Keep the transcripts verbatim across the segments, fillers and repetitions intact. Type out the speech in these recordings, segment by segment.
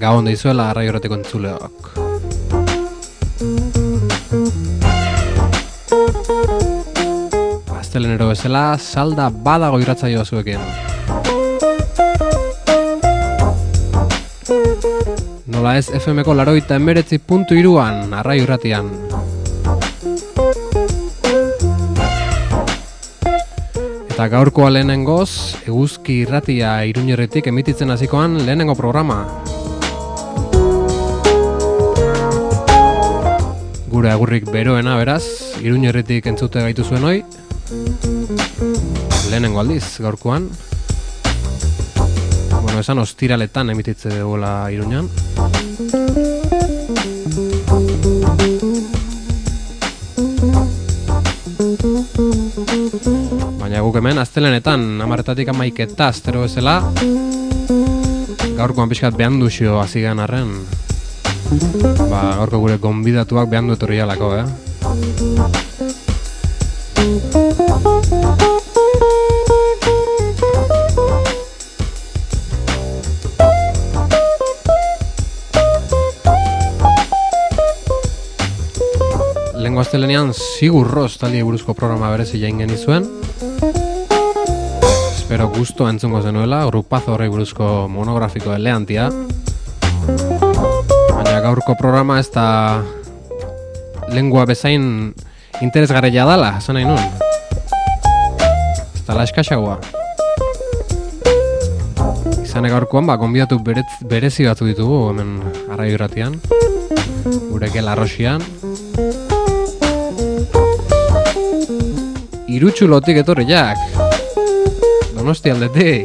Gabon deizuela Arraio Irratiko entzuleok. Astelenero bezala, salda badago irratsaioa zuekin. Nola ez F M ko laurogeita hemeretzi puntu hiruan Arraio Irratian. Eta gaurkoa lehenengoz, Eguzki Irratia Iruñerritik emititzen hasikoan lehenengo programa. Gure agurrik beroena beraz, Iruñerritik entzute gaitu zuen hoi. Lehenengo aldiz, gaurkoan. Bueno, esan ostiraletan emititze dugula Iruñan. Baina guk hemen astelenetan hamarretatik hamaiketa astero bezala gaurkoan pixkat behandu xio hasi gehan arren. Ba, gaurko gure gonbidatuak behandu etorri jalako, eh? Lehengo astelenean sigurroz taldi buruzko programa berezi jain genizuen. Espero gusto entzungo zenuela, grupazo horrei buruzko monografiko eleantia. Baina gaurko programa ez da lengua bezain interesgarria dala, esan nahi nun. Ez da la eskaxagoa. Izane gaurkoan, ba, gonbidatu berezi batzu ditugu hemen Arraio Irratian. Gure Gela Arroxian. Irutxulotik etorriak. Donosti aldetik.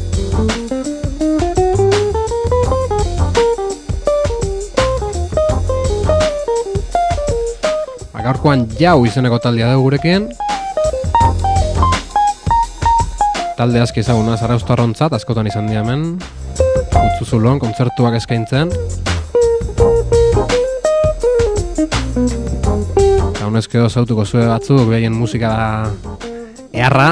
Gaurkoan Jau izeneko taldea dugu gurekin. Talde aski ezaguna Zarauztarrontzat, askotan izan dira hemen. Utzuzulon, kontzertuak eskaintzen. Gaunezkeo zautuko zue batzuk, behien musika eharra.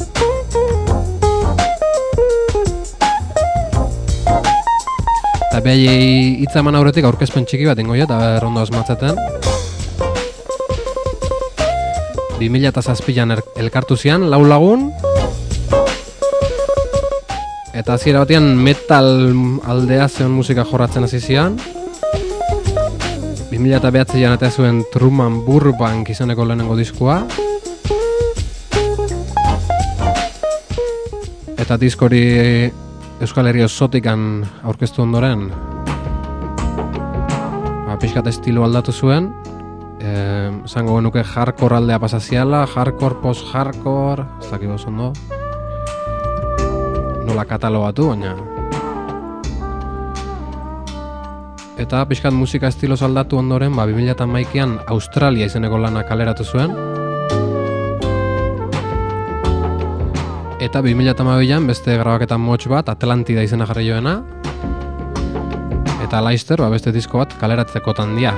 Eta behai hitza eman aurretik aurkezpen txiki bat ingoia, eta errondo asmatzeten. bi mila zazpian elkartu zian, lau lagun. Eta hasiera batean metal aldea zeon musika jorratzen hasi zian. bi mila bederatzian eta zuen Truman Burbank izeneko lehenengo diskoa. Eta diskori Euskal Herri osotikan aurkeztu ondoren ba, pixkat estilo aldatu zuen. Zango eh, genuke hardcore aldea pasaziala, hardcore, post-hardcore, ez dakik oso ondo. Nola katalogatu, baina. Eta pixkat musika estiloz aldatu ondoren, ba, bi mila hamaikan Australia izeneko lana kaleratu zuen. Eta bi mila hamabian beste grabaketan motx bat, Atlantida izena jarri joena. Eta Leicester, ba, beste disko bat kaleratzeko tandia.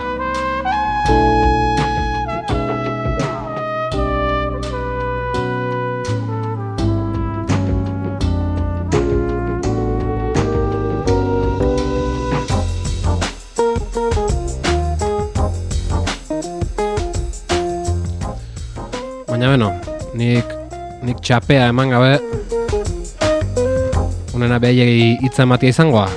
Baina beno, nik, nik txapea eman gabe unena behaiei hitza ematia izangoa.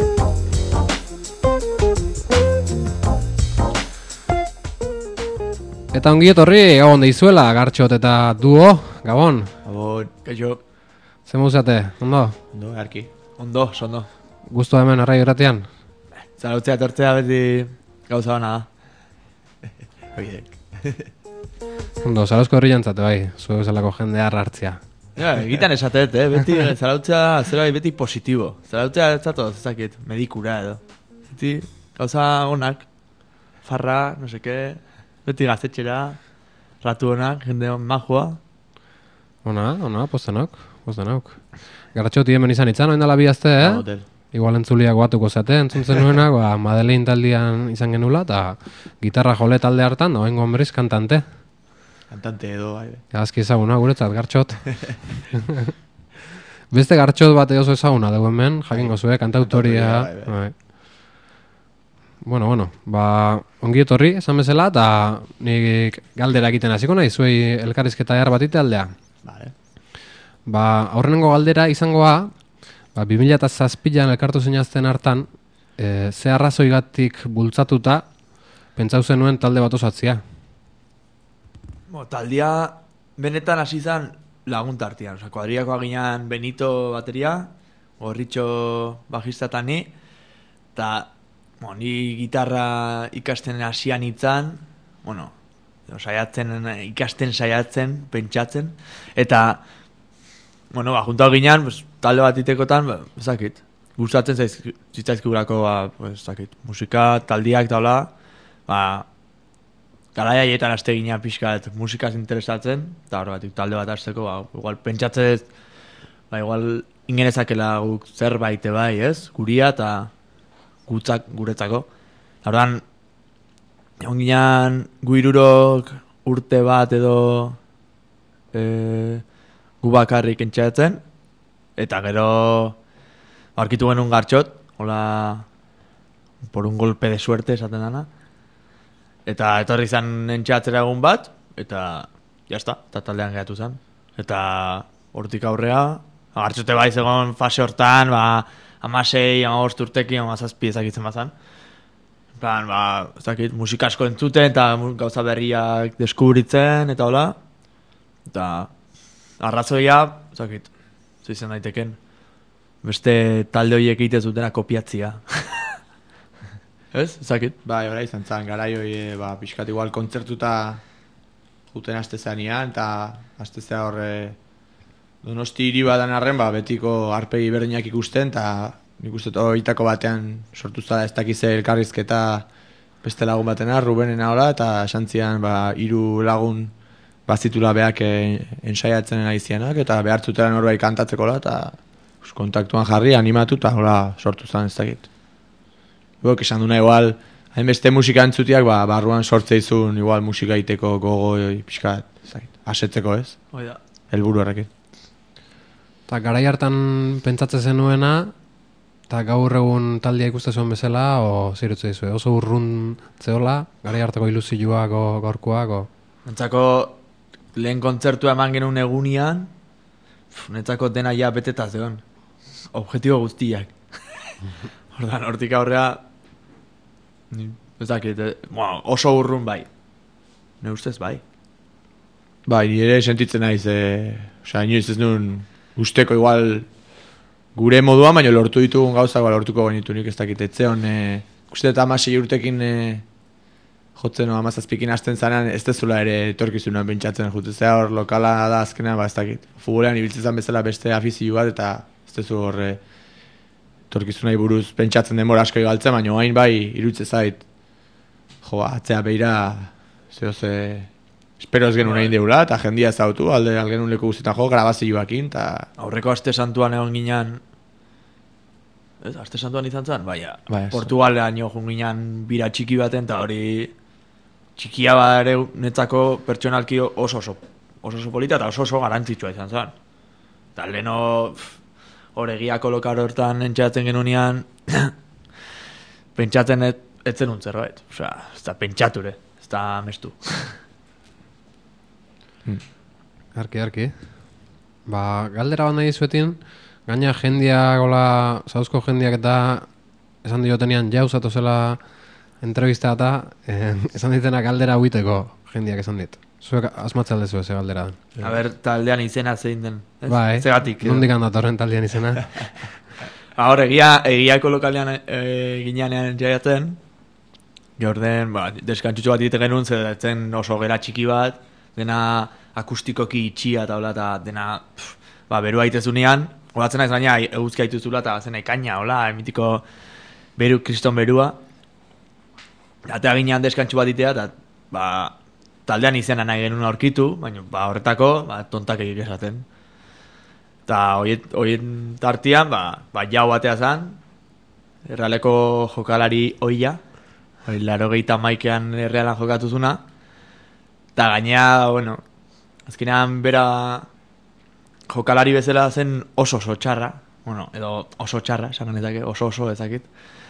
Eta ongi etorri, Gabon deizuela, Gartxot eta Duo, Gabon. Gabon, kaixo. Zer muzate, ondo? Ondo, erki. Ondo, sondo. Gusto hemen Arraio Irratian? Zarautzea etortzea beti gauza bana da. Oidek. Ondo, Zarauzko herri jantzate bai, zuen zelako jendea hartzia. Ja, egitan esatet, eh? Beti zarautzea zera bai beti positibo. Zarautzea etzatoz, ezakit, medikura edo. Beti gauza onak, farra, no seke, beti gaztetxera, ratu onak, jende majua. Ona, ona, postenok, postenok. Garratxoti hemen izan itzan, oindala bihazte, eh? Hotel. Igual entzuliak batuko zate, entzuntzen nuenak, ba, Madeleine taldean izan genula, eta gitarra jole talde hartan, da oengo hombriz kantante. Kantante edo, bai. Gazki ezaguna, guretzat, Gartxot. Beste Gartxot bat edo ezaguna dugu hemen, jakingo zue, kantautoria. Bai, bai. Bueno, bueno, ba, ongi etorri, esan bezala, eta nik galdera egiten hasiko nahi, zuei elkarrizketa behar batite aldea. Vale. Ba, aurrenengo galdera izangoa, ba, bi mila zazpian elkartu zinazten hartan, e, ze arrazoigatik bultzatuta, pentsau zenuen talde bat osatzea. Bo, taldia benetan hasi zen lagun tartian. Osa, kuadriakoa ginean Benito bateria, Gorritxo bajista eta ni, eta bo, ni gitarra ikasten hasian itzan, bueno, saiatzen, ikasten saiatzen, pentsatzen, eta, bueno, ba, juntau ginean, pues, talde bat itekotan, ba, ezakit, gustatzen zitzaizkigurako, ba, pues, ezakit, musika, taldiak daula, ba, garai haietan haste ginean pixkat musikaz interesatzen, eta horregatik talde bat hasteko, ba, igual pentsatzen, ba, igual ingenezakela guk zerbait bai, ez? Guria eta gutzak guretzako. Hordan, egon ginean gu hirurok urte bat edo e, gu bakarrik entxeatzen, eta gero aurkitu genuen gartxot, hola, por un golpe de suerte esaten dana, eta etorri izan entxeatzera egun bat, eta jazta, eta taldean gehatu zen. Eta hortik aurrea, gartxote bai zegoen fase hortan, ba, amasei, amabost urtekin, amazazpi ezakitzen bazan. Plan, ba, ezakit, musika asko entzuten, eta gauza berriak deskubritzen, eta hola. Eta arrazoia, ezakit, zuizen daiteken, beste talde horiek egite zutena kopiatzia. Ez? Ezakit? Bai, ora izan zan, garai hori, ba, pixkat igual kontzertuta juten aste zanean, eta aste zea horre Donosti hiri badan arren, ba, betiko arpegi berdinak ikusten, eta nik uste horietako batean sortu zara ez dakize elkarrizketa beste lagun batena, Rubenena hola, eta xantzian ba, hiru lagun bazitula beak e, ensaiatzen aizianak, eta behartzutela norbait kantatzeko la, eta us, kontaktuan jarri, animatu, eta hola sortu zan ez dakit. Bok, esan duna igual, hainbeste musika entzutiak, ba, barruan sortzeizun igual musika iteko gogo, pixkat, ez dakit, asetzeko ez? Oida. Helburu horrekin. Eta garai hartan pentsatzen zenuena, eta gaur egun taldia ikuste zuen bezala, o zirutze dizue, oso urrun zeola, garai hartako ilusioak o gaurkoak, o... Nentzako lehen kontzertua eman genuen egunian, nentzako dena ja beteta zegoen. Objetibo guztiak. Hortan, hortik aurrea, ez dakit, eh, bueno, oso urrun bai. Ne ustez bai. Bai, nire sentitzen naiz, e, osea, inoiz ez nuen usteko igual gure moduan, baina lortu ditugun gauzak, ba, lortuko genitu nik ez dakit, etzeon, e, uste eta amasei urtekin e, jotzen, no, amazazpikin hasten zanean, ez dezula ere etorkizunan pentsatzen jutezea hor lokala da azkenean, ba, ez dakit, futbolean ibiltzen bezala beste afizio bat, eta ez dezu horre etorkizunai buruz pentsatzen denbora asko galtzen, baina hain bai irutze zait, jo, atzea beira, zeo ze... Espero ez genuen egin deula, eta jendia zautu, alde algenun leku guztietan jo, grabazioakin, eta... Aurreko aste santuan egon ginean... Ez, aste santuan izan zen? Baina, Bai, Portugalean joan ginean bira txiki baten, eta hori... Txikia ere netzako pertsonalki oso oso, oso oso polita, eta oso oso garantzitsua izan zen. Eta leheno... Horegiako lokar hortan entxatzen genunean... pentsatzen et, etzen untzerbait. Osea, ez da pentsature, ez da mestu. Arki, arki. Ba, galdera bat nahi zuetin, gaina jendia, gola, zauzko jendiak eta esan diotenean jauzatu zela entrevista eta eh, esan ditena galdera huiteko jendiak esan dit. Zuek asmatze aldezu eze galdera. A ber, taldean izena zein den. Ez? Bai, Zegatik. nondik handatorren taldean izena. Hor, egia, egiako lokalean e, gineanean jaiatzen, jorden, ba, deskantxutxo bat egite genuen, zen oso gera txiki bat, dena akustikoki itxia eta hola, eta dena, pff, ba, berua itezunean, horatzen naiz baina eguzki aituzula, eta zena ikaina, hola, emitiko beru, kriston berua, eta ginean deskantxu bat itea, eta, ba, taldean izena nahi genuen aurkitu, baina, ba, horretako, ba, tontak egik esaten. Eta horien tartian, ba, ba jau batea zan, errealeko jokalari oia, hori laro gehieta maikean errealan jokatuzuna, eta gainea, bueno, azkenean bera jokalari bezala zen oso oso txarra, bueno, edo oso txarra, esan ganetake, oso oso ezakit.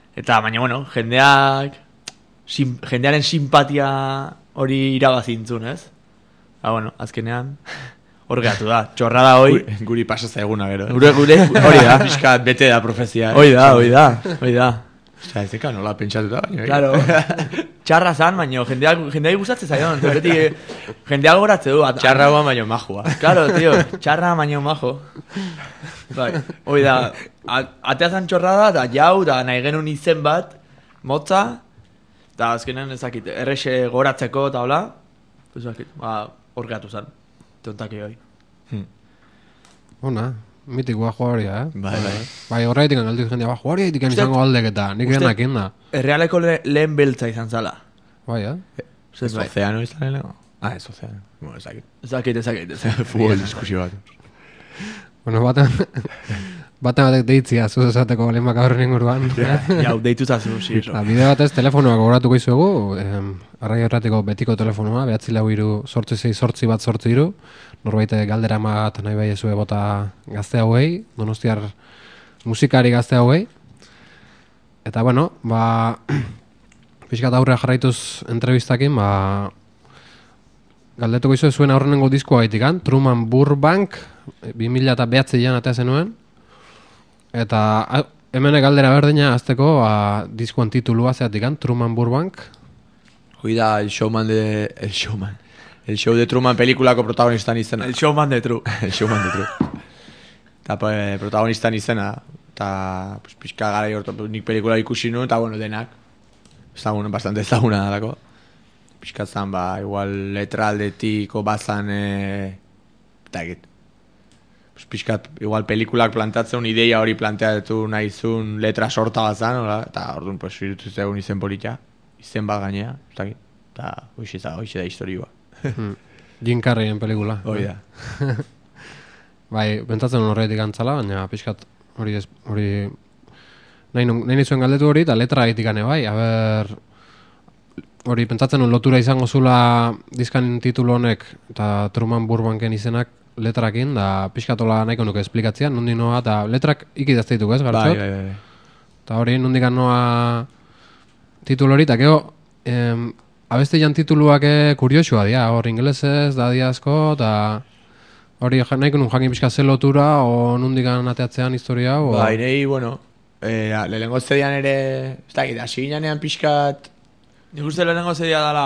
Eta, baina, bueno, jendeak, sim, jendearen simpatia hori irabazintzun, ez? Ba, bueno, azkenean, hor gehatu da, txorrada hoi. Guri, guri pasa zaiguna gero. Eh? Gure, gure, hori da. Piskat bete da profezia. Hoi da, hoi da, hoi da. Osea, ez eka nola pentsatuta baina. Claro, txarra zan, baina jendeak, jendeak gustatzen zaion. Beti, jendeak goratze du. At, Txarra guan baina majua. Claro, tío, txarra baina majo. Bai, hoi da, ateazan txorrada, da jau, da nahi genuen izen bat, motza, eta azkenen ezakit, errexe goratzeko eta hola, ezakit, ba, hor gehatu zan, tontaki hoi. Hmm. Ona, mitikoa jugaria, eh? Bai, bai. Bai, horreitik galdiz jendea, ba, jugaria ditik izango aldeketa, nik Uste- denak inda. Errealeko le, lehen beltza izan zala. Bai, eh? Zer Ez bai. ozeano izan lego? Ah, ez ozeano. Bueno, ezakit. Ezakit, ezakit, ezakit. Futbol diskusio bat. Bueno, baten, baten batek deitzia, zu esateko lehen bakabarren inguruan. Jau, deitu zazu, si, eso. Ba, bide batez telefonoa gogoratuko izuegu, eh, arrai erratiko betiko telefonoa, behatzi lau iru, sortzi zei, sortzi bat, sortzi iru, norbait galdera bat nahi bai ezue bota gazte hauei, donostiar musikari gazte hauei. Eta bueno, ba, pixkat aurrea jarraituz entrevistakin, ba, galdetuko izue zuen aurrenengo diskoa gaitikan, Truman Burbank, bi mila eta behatzian atea zenuen, eta a, hemen galdera berdina azteko ba, diskoan titulua zeatikan, Truman Burbank. Hoi da, el showman de... El showman. El show de Truman pelikulako protagonistan izena. El showman de tru. El showman de Truman. Eta pues, protagonistan izena. Eta pues, pixka gara jortu, nik pelikula ikusi nuen, eta bueno, denak. Ezagun, bastante ezaguna dalako. Pixka zan, ba, igual letra aldetiko bazan... E, eta egit. Pues, pixkat, igual pelikulak plantatzen ideia hori planteatu nahizun letra sorta bazan, hola? Eta orduan, pues, irutu zegoen izen polita. Izen bat gainea, eta egit. Eta hoxe da, hoxe da historioa. Hmm. Jim Carreyen pelikula. Hoi da. Bai, pentsatzen horretik antzala, baina pixkat hori ez, hori nahi, nun- nahi nizuen galdetu hori, eta letra egitikane bai, aber hori pentsatzen nun lotura izango zula dizkan titulu honek eta Truman Burbanken izenak letrakin, da pixkatola nahiko nuke esplikatzean, nundi noa, eta letrak ikidazte ditugu ez, Bai, gartzot? bai, bai. Eta hori nundik noa titulu hori, eta gero em, abestian tituluak eh, kuriosua dira, hor ingelesez, da dia asko, eta hori ja- nahiko nun jakin pixka ze lotura, o nundik ateatzean historia, o... Bai, nahi, bueno, eh, lehenengo zedian ere, ez dakit, hasi ginean pixkat, Nik uste lehenengo zedia dela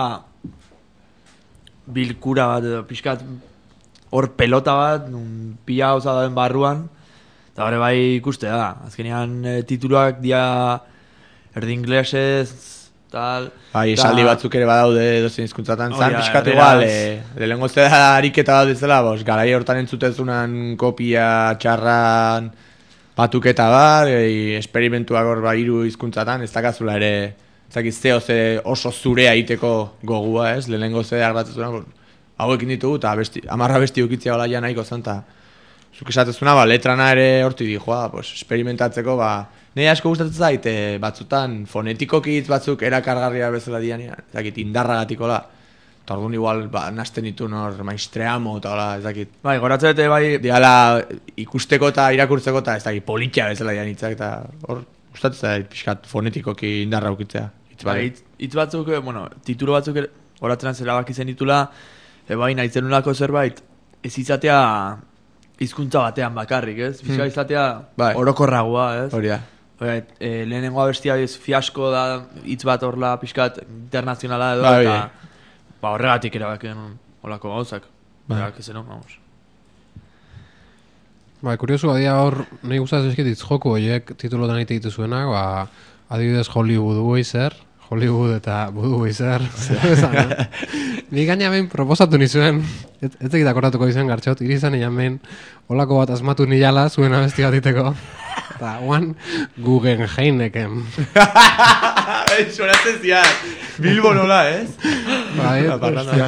bilkura bat, edo pixkat hor pelota bat, nun pila gauza dauen barruan, eta hori bai ikuste da. Azkenean e, tituluak dia erdi inglesez, tal... bai, ta- esaldi batzuk ere badaude dozen hizkuntzatan, zan Hori da, pixkat erderaz. igual, eh, lehenengo zeda ariketa bat bezala, bos, garai hortan entzutezunan kopia txarran batuketa bat, e, esperimentuak hor ba, hiru hizkuntzatan, ez dakazula ere, ez dakit zeo ze oso zurea egiteko gogua, ez, lehenengo zeda arbatzezuna, hauekin ditugu, eta besti, amarra besti ukitzea hola ja nahiko zen, eta zuk esatezuna, ba, letrana ere horti di, joa, pues, experimentatzeko, ba, nahi asko gustatzen zait, eh, batzutan fonetikoki hitz batzuk erakargarria bezala dianean, ez dakit, indarragatikola, eta orduan igual, ba, nazten ditu nor, maestreamo, eta hola, ez dakit, Bai, goratzen dute bai... diala ikusteko eta irakurtzeko, eta ez dakit, politia bezala dian hitzak, eta hor, gustatzen zait, pixkat, fonetikoki indarra ukitzea, hitz Bai, bai. hitz, hitz batzuk, eh, bueno, titulu batzuk ere, goratzen zela baki zen ditula, e, bai, nahi zenulako zerbait, ez izatea hizkuntza batean bakarrik, ez? Fiska izatea Bai. orokorragoa, ez? Hori da. Hori, e, lehenengo abestia ez fiasko da hitz bat horla pixkat internazionala edo, Bai, eta ba, horregatik erabaken holako gauzak. Bai. Erabaki zen, vamos. Ba, kuriosu badia hor, nahi gustatzen eskit hitz joku horiek titulotan egite dituzuenak, ba, adibidez Hollywood Weiser, Hollywood eta Budweiser. Ni gaina behin proposatu nizuen, ez ez egit akordatuko izan gartxot, iri izan ean behin, holako bat asmatu nilala zuen abesti bat iteko. Eta guan, Guggenheimeken. Sonatzen zian, Bilbo nola, ez? Bai, Parranda.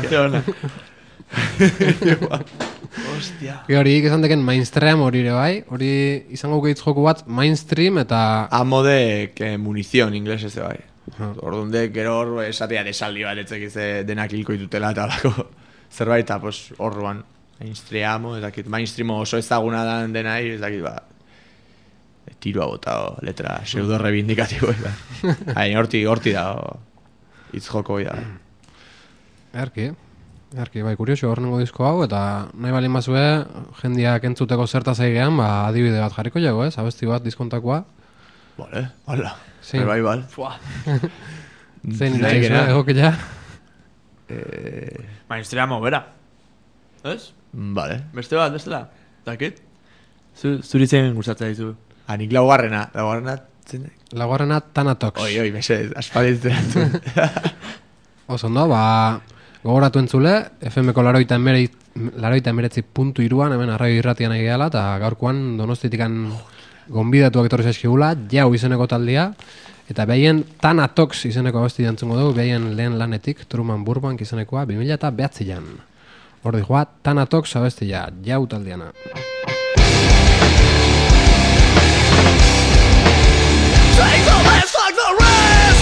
Hostia. Ge hori esan deken mainstream hori ere bai, hori izango hitz joku bat mainstream eta... Amo de que munición inglesez bai. Ha. Orduan de gero hor esatea desaldi bat etzekize denak hilko ditutela eta alako zerbait, eta pues horroan mainstreamo, ez dakit, mainstreamo oso ezaguna dan denai, ez dakit, ba, tirua botao, letra pseudo reivindikatibo da. Hain, horti, horti da, hitz joko da. Erki, erki, bai, kurioso horrengo disko hau, eta nahi bali mazue, jendiak entzuteko zertaz egean, ba, adibide bat jarriko jago, ez? Abesti bat diskontakoa. Vale, hala. Sí. Bai, bai. Zein nahi, egokila? Eh, Mainstream bera. Ez? vale. Beste bat, bestela. Dakit? Zu, zuri zein gustatzen dizu. Anik laugarrena, laugarrena zen. Laugarrena Tanatox. Oi, oi, mesedez, aspalditzen. Oso ondo, ba, gogoratu entzule, F M ko laroita emeretzi puntu iruan, hemen arraio irratian nahi gehala, eta gaurkoan donostitikan gonbidatuak etorri zaizkigula, jau izeneko taldea, eta behaien Tanatox izeneko abesti jantzungo dugu, behaien lehen lanetik, Truman Burbank izenekoa, bi mila eta behatzian. Hor dijoa, Tanatox abestia, jau taldeana. Take the last like the rest.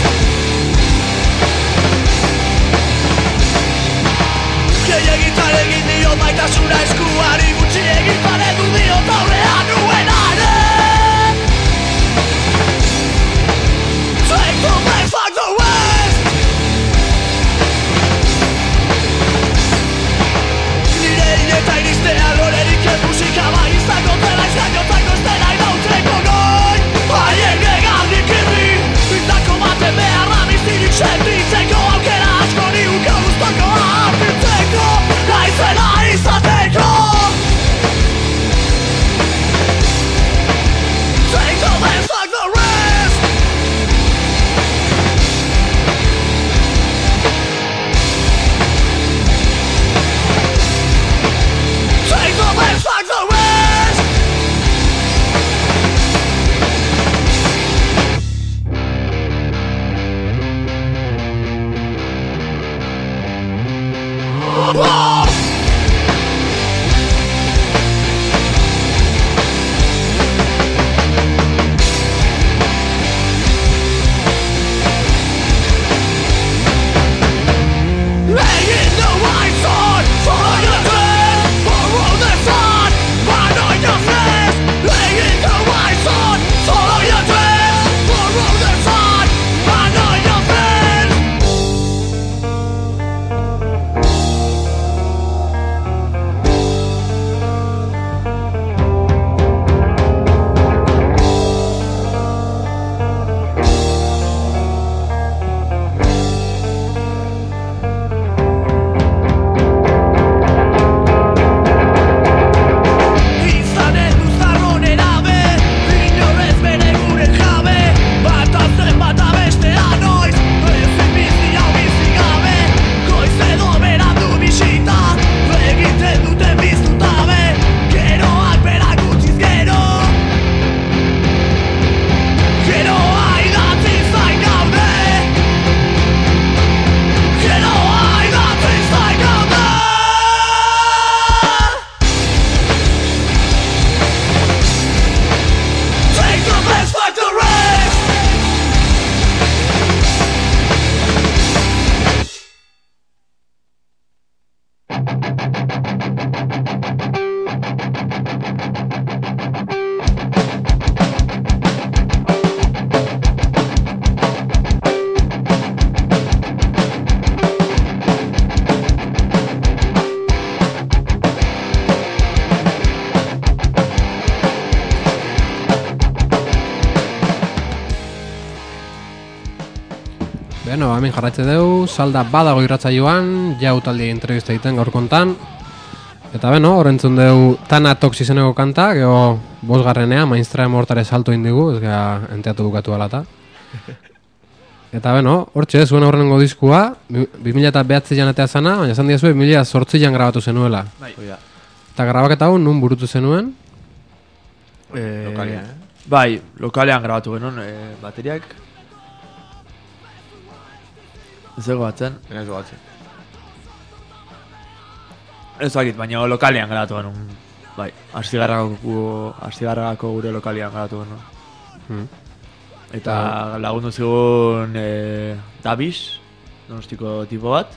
Gehiagitan egin dio maitasuna eskuari gutxi egitan edu dio taurean nuen are. Take the last like the rest. Nire ineta iristea lorerik ez musika bai izango dela izango estela inautzeko goi. Baien gegaldik irri, bintako baten beharra bizirik sentitzeko aukera asko ni uko guztoko hartitzeko, naizena izateko. Take the less like the rest. Take the less like the rest. Oh! Lay in the white sword, follow your dreams, borrow the sun, burn on your flesh. Lay in the white sword, follow your dreams, borrow the sun, burn on your flesh. Izan edu zarron erabe, inorez bere gure jabe, bat azten bat abestea noiz, ezin bizi hau bizi gabe, goiz edo berandu bisita, egiten duten biztutabe, geroak berak utziz gero, geroa idatzi zain gaude, geroa idatzi zain gaude. Take the best, fight the rest. Beno, hemen jarraitze dugu, salda badago irratzaioan, jau taldi entrevista egiten gaur kontan. Eta beno, horrentzun dugu Tanatox izeneko kanta, geho bosgarrenea, mainstream hortare salto indigu, ez gara enteatu bukatu alata. Eta beno, hortxe, zuen horrengo diskua, bi mila eta behatzian etea zana, baina esan diazue, bi mila zortzian grabatu zenuela. Bai. Eta grabaketa hau, nun burutu zenuen? Eh, Lokalean, eh? Bai, lokalean grabatu genuen, eh, bateriak. Ez ego batzen. Ez batzen. Ez dakit, baina lokalean grabatu genuen. Bai, Astigarragako Astigarragako gure lokalean grabatu genuen. Hmm. Eta lagundu zigun eh, Davis, donostiko tipo bat.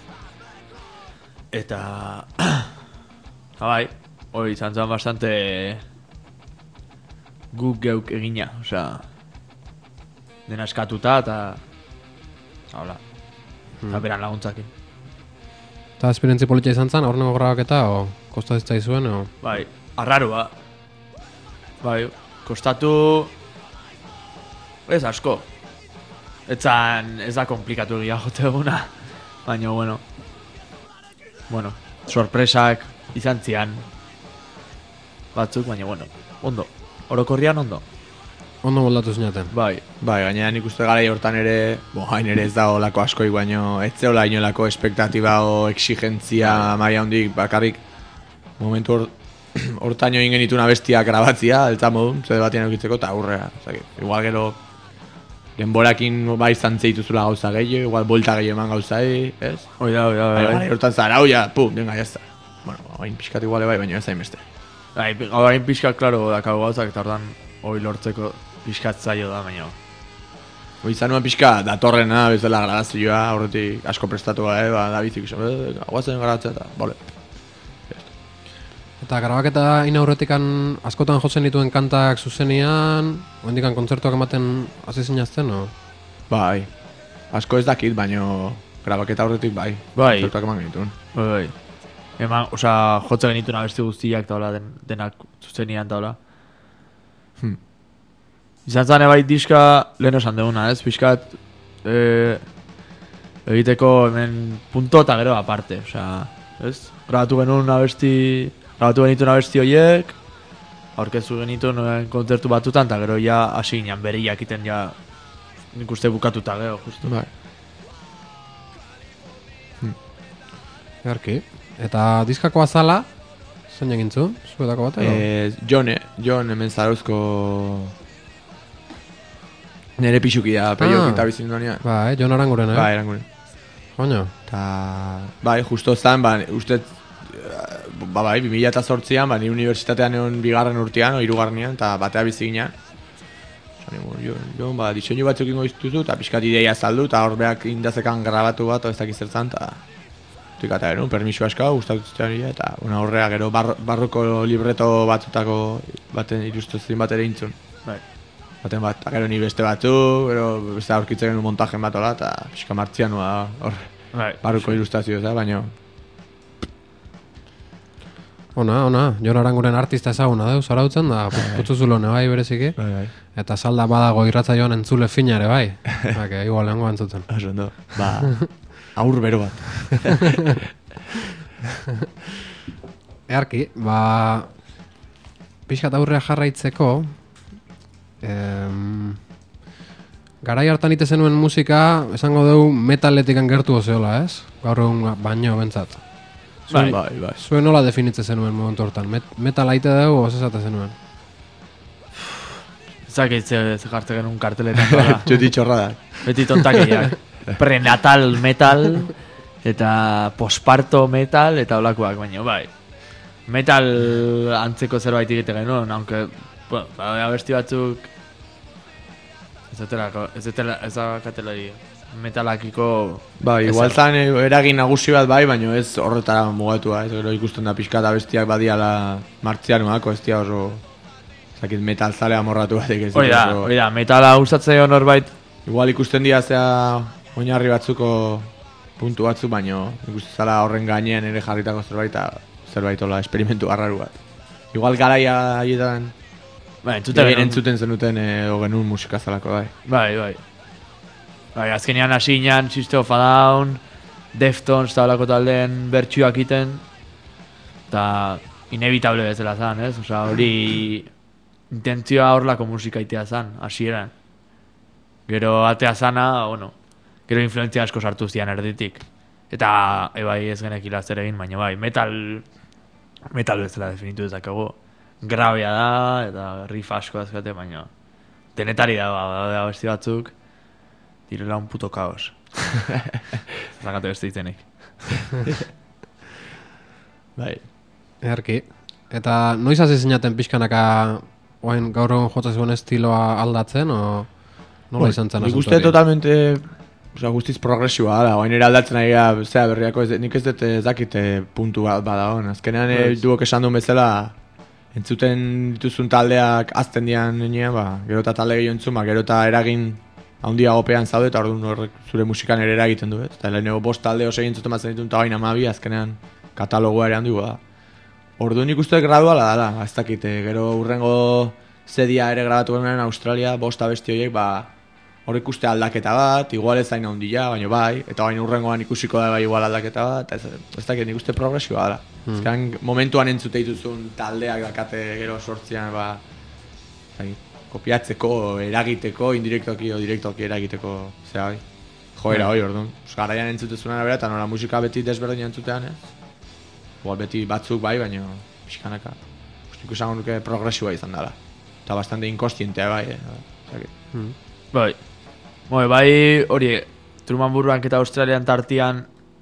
Eta bai, hori izan zen bastante guk geuk egina, osea, dena eskatuta eta hola, eta beran laguntzakin. Eta esperientzi politia izan zen, aurrengo grabaketa, o kosta zitzaizuen, o... Bai, arrarua. Bai, kostatu... Ez asko. Etzan, ez da komplikatu egia jote eguna. Baina, bueno. Bueno, sorpresak izan zian. Batzuk, baina, bueno. Ondo. Orokorrian ondo. Ondo moldatu zinaten. Bai. Bai, gaina nik uste garai hortan ere, bo, hain ere ez da olako askoik, baino ez zeola inolako espektatiba o exigentzia maila hondik bakarrik momentu hor, hortaino egin genituna bestia grabatzia, eltza modun, zede batean eukitzeko, eta aurrea. Zaki, igual gero, denborakin bai izan zeituzula gauza gehiago, igual bolta gehiago eman gauzai, ez? Oida, oida, Bai, oida. garai hortan zara, hau ja, pum, denga, jazta. Bueno, hain pixkat iguale bai, baina ez hain beste. Bai, gaurain pixkat, klaro, dakago gauzak, eta ordan hoi lortzeko pixkat zailo da, baina. Hoi izan nuen pixka datorrena bezala grabazioa, horretik asko prestatu gabe, ba, da bizik izan, eh, guazen garatzea eta, bale. Eta grabaketa ina aurretikan askotan jotzen dituen kantak zuzenian, oendikan kontzertuak ematen hasi zinazten, o? Bai, asko ez dakit, baino grabaketa horretik bai. Bai. Kontzertuak eman genituen. Bai, bai. Eman, osea, jotzen genituen abesti guztiak taula den, denak zuzenian taula. Hmm. Izan zane bai diska lehen esan duguna, ez? Piskat e, egiteko hemen punto eta gero aparte, osea, ez? Grabatu genuen abesti, grabatu genituen abesti horiek, aurkezu genituen eh, kontzertu batutan, eta gero ja hasi ginen berriak iten ja nik uste bukatuta gero, justu. Bai. Earki. Eta diskako azala, zein egin zu? Zuetako bat, edo? Eh, Jon, eh, Jon hemen zarauzko nere pixukia, peio Ah. kita bizin duanean. Ba, eh, Jon Aranguren, eh? Bai, eranguren. Joño. Ta, bai, justo zan, ba, uste, ba, bai, bi mila zortzian, ba, ni unibertsitatean egon bigarren urtean, o hirugarrenean, eta batea bizi ginen. Jo, jo, ba, diseinu batzuk ingo iztuzu, eta pixkat ideia azaldu, eta hor beak indazekan grabatu bat, o ez dakiz zertzan, eta tukata genuen, permisu aska, gustatutzen nire, eta una horrea gero bar, barroko libreto batzutako baten ilustrazioen bat ere intzun. Bai. Baten bat, eta gero ni beste batzu, gero beste aurkitzen genuen montajen bat hola, eta pixka martzianua hor, Bai. barruko ilustrazio, za, baina... Ona, ona, Jon Aranguren artista ezaguna deu, zarautzen da, putzu zulone bai bereziki. Bai, bai. Eta salda badago irratza joan entzule fina ere bai. Hake, igual lehenko entzuten. Oso ondo, ba, aur bero bat. Earki, ba... Pixkat aurrea jarraitzeko... Em, garai hartan ite zenuen musika, esango dugu metaletikan gertu ozeola, ez? Gaur egun baino bentsat. Bai, bai, bai. Zuen nola definitze zenuen momentu hortan? Met, metal aite dugu, osesate zenuen? Ezakit ze ze jartzen genuen karteletan. Bera. Txuti txorra da. Beti tontakiak. Prenatal metal, eta posparto metal, eta olakoak, baina, bai. Metal antzeko zerbait egite genuen, aunque, bueno, abesti batzuk, ez etelako, ez etela, ez akatelari, metalakiko... Bai, igual ezer. zan eh, eragin nagusi bat bai, baina ez horretara mugatua, ez gero ikusten da pixka eta bestiak badiala martzianuako, ez dia oso... Zakit metal zale amorratu batek ez. Hori da, oso- hori da, metala gustatzen jo norbait, Igual ikusten dira zea oinarri batzuko puntu batzuk, baino ikusten zala horren gainean ere jarritako zerbait, eta zerbait hola esperimentu garraru bat. Igual garaia haietan bai, entzuten gehien genuen- entzuten zenuten eh, o genuen musika zalako bai. Bai, bai. Bai, azkenean hasi ginen System of a Down, Deftones eta holako taldeen bertsuak iten, eta inevitable bezala zan, ez? Osa, hori intentzioa horlako musika itea zan, hasieran. Gero atea zana, bueno, gero influentzia asko sartu zian erditik. Eta, ebai ez genekila zer egin, baina bai, metal, metal bezala definitu dezakegu. Grabea da, eta riff asko azkate, baina denetari da, ba, da besti batzuk, direla un puto kaos. Zagate beste itenik. Bai. Earki. Eta noiz hasi zinaten pixkanaka oain gaur egun jota zuen estiloa aldatzen, o nola izan zen Nik asunto uste hori? totalmente, osea, guztiz progresioa da, oain ere aldatzen ari gara, zera berriako, ez, nik ez dut ez dakit eh, puntu bat badagoen. Azkenean eh, Ez. duok esan duen bezala, entzuten dituzun taldeak azten dian nenean, ba, gero eta talde gehiago entzun, ba, gero eta eragin handiagopean zaude, eta orduan horrek zure musikan ere eragiten du, eta lehenengo bost talde osei entzuten batzen ditun, eta baina amabi, azkenean katalogoa ere handigo da. Orduan ikusten graduala dela, ez dakit, gero urrengo zedia ere grabatu genuen Australia, bost abesti horiek, ba, hor ikuste aldaketa bat, igual ez zain handia, baina bai, eta baina urrengoan ikusiko da bai igual aldaketa bat, ez, ez dakit, nik uste progresioa dela. Hmm. Ezkan momentuan entzute dituzun taldeak dakate gero sortzean, ba, dakit, kopiatzeko, eragiteko, indirektoki o direktoki eragiteko, zera bai. Joera hoi, orduan. Garaian entzutezuna bera, eta nola musika beti desberdin entzutean, ez? Igual beti batzuk bai, baina pixkanaka. Nik usango nuke progresioa izan dela. Eta bastante inkostientea bai, eh? Hmm. Bai. Bai, bai, hori, Truman Burbank eta Australian tartian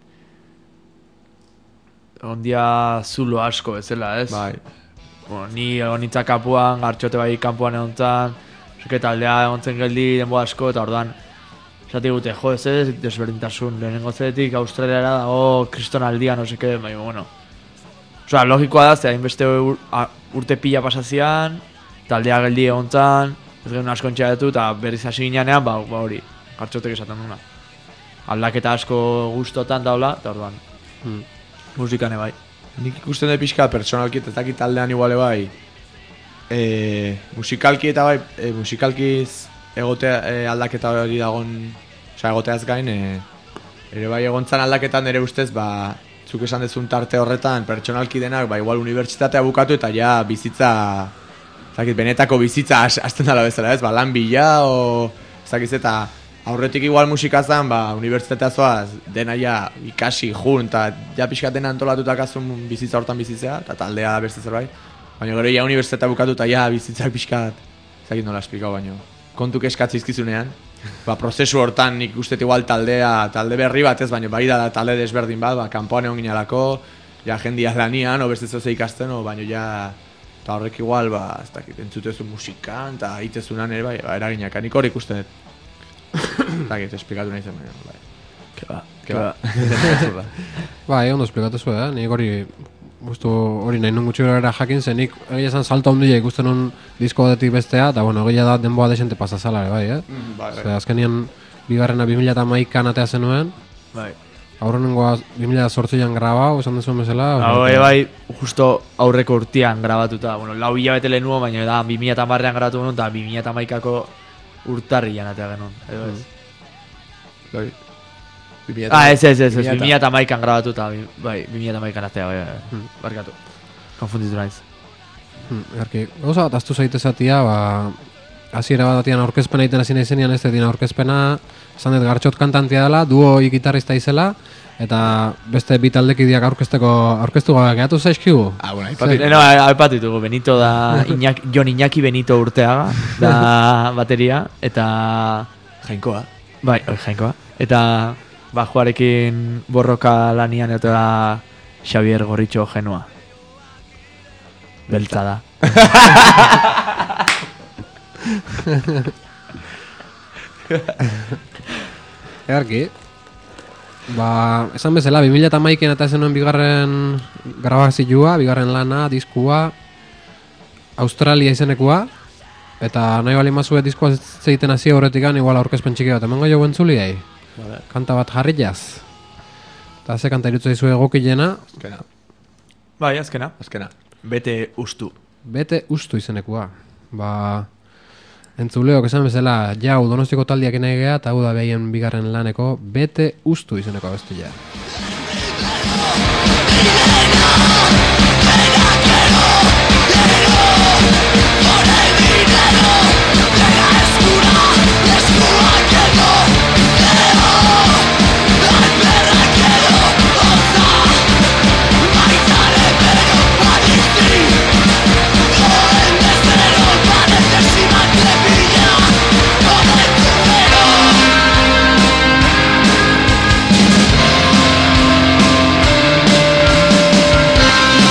ondia zulo asko bezala, ez? Bai. Bueno, ni onitza kapuan, gartxote bai kanpuan egontzan, zuke taldea egontzen geldi, denbo asko, eta orduan esati gute, jo, ez ez, desberdintasun, lehenengo zedetik Australiara dago kriston aldia, no seke, bai, bueno. Osa, logikoa da, ze hainbeste ur, urte pila pasazian, taldea geldi egontzan, ez genuen asko entxeatu, eta berriz hasi ginean, ba, ba hori, gartxotek esaten duna. Aldaketa asko gustotan daula, eta orduan, hmm. musikane bai. Nik ikusten dut pixka personalki eta ez dakit taldean iguale bai e, musikalki eta bai e, musikalkiz egotea e, aldaketa hori dagon, osea egoteaz gain e, ere bai egontzan aldaketan ere ustez ba zuk esan dezun tarte horretan pertsonalki denak ba igual unibertsitatea bukatu eta ja bizitza ez dakit benetako bizitza hasten dela bezala, ez? Ba lan bila o ez dakit eta aurretik igual musikazan, ba, unibertsitatea zoaz, dena ja ikasi, jun, eta ja pixkat dena antolatutak azun bizitza hortan bizitzea, eta taldea beste zerbait. Baina gero ja unibertsitatea bukatu eta ja bizitzak pixkat, ezagit nola esplikau baino. Kontuk eskatzi izkizunean, ba, prozesu hortan nik ustet igual taldea, talde berri bat ez, baina bai da talde desberdin bat, ba, kanpoan egon ginalako, ja jendia lanian, o beste zoze ikasten, o baina ja, eta horrek igual, ba, ez dakit, entzutezu musikan, eta itezunan ere, bai, ba, eraginak, nik hori ikusten dut. Zakit, esplikatu nahi zen, bai. Keba, keba. Ba, egon da esplikatu zuen, eh? Nik hori, guztu hori nahi nun gutxi gara jakin zen, nik egia esan salto handia ikusten nun disko batetik bestea, eta bueno, egia da denboa desente pasazala, bai, eh? Mm, bai, bai. Zer, azkenien, bigarrena bi mila hamaikan atea zenuen, bai. Aurrenengoa bi mila zortzian grabau, esan dezuen bezala. Hau, e, bai, justo aurreko urtean grabatuta, bueno, lau hilabete lehenuo, baina da, bi mila hamarrean grabatu genuen, eta bi mila hamaikako urtarrian atea genuen, edo ez? Bai. Ah, ez, ez, ez, ez, bi mila hamaikan grabatuta, bai, bi mila hamaikan atea, bai, bai, hmm. barkatu. Konfunditu naiz. Hmm, Erki, gauza bat aztu zaitezatia, ba, hasiera bat atian aurkezpena egiten hasi nahi zenean ez dira aurkezpena, esan dut Gartxot kantantia dela, duo gitarrista izela, eta beste bi taldekideak aurkezteko aurkeztu gabe gehatu zaizkigu. Ah, bueno, aipatitu. No, aipatitugu, Benito da, Iñaki, Jon Iñaki Benito Urteaga, da bateria, eta... Jainkoa. Bai, oi, Jainkoa. Eta bajoarekin borroka lanian eta Xavier Gorritxo Genua. Beltza da. Egarki, ba, esan bezala, bi mila hamaikan eta zenuen bigarren grabazioa, bigarren lana, diskua, Australia izenekua, eta nahi bali mazue diskoa zeiten hasi horretik gan, igual aurkezpen txiki bat, emango jo entzuliai? Vale. Kanta bat jarri jaz. Eta ze kanta irutza dizu egokilena? Azkena. Bai, azkena. Azkena. Bete ustu. Bete ustu izenekua. Ba, entzuleok esan bezala, jau Donostiko taldiak enegea, eta hau da behien bigarren laneko, Bete ustu izeneko abestia. We'll be right back.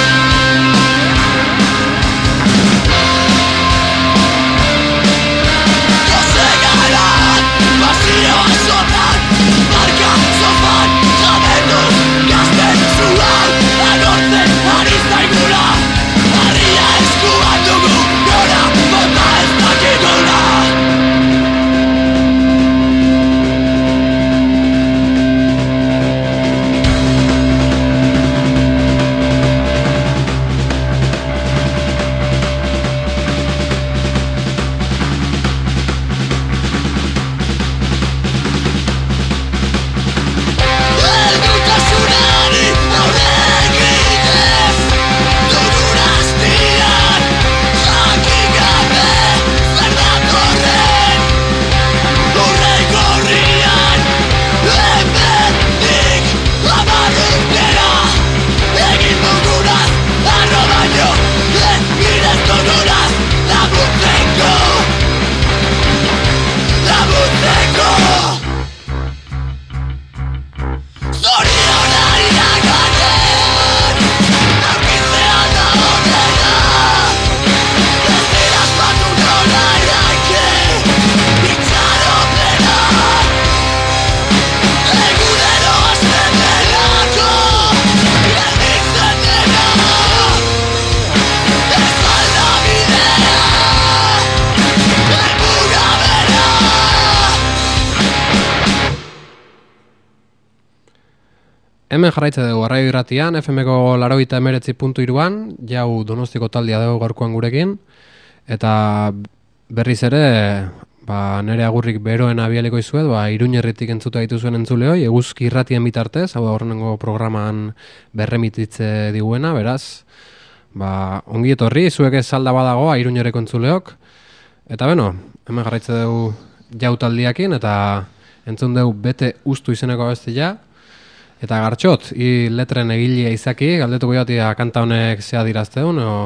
Hemen jarraitze dugu Arraio Irratian, F Mko laurogeita hemeretzi puntu hiruan, jau Donostiko taldea dugu gaurkoan gurekin, eta berriz ere, ba, nere agurrik beroena bialiko izuet, ba, Iruñerritik entzuta dituzuen entzuleoi, eguzki irratien bitartez, hau da horrengo programan berremititze diguena, beraz, ba, ongi etorri, zuek ez salda badagoa Iruñerreko entzuleok, eta beno, hemen jarraitze dugu jau taldiakin, eta entzun dugu bete ustu izeneko abestia, eta Gartxot, i letren egilea izaki, galdetuko jatia kanta honek zea dirazteun, o...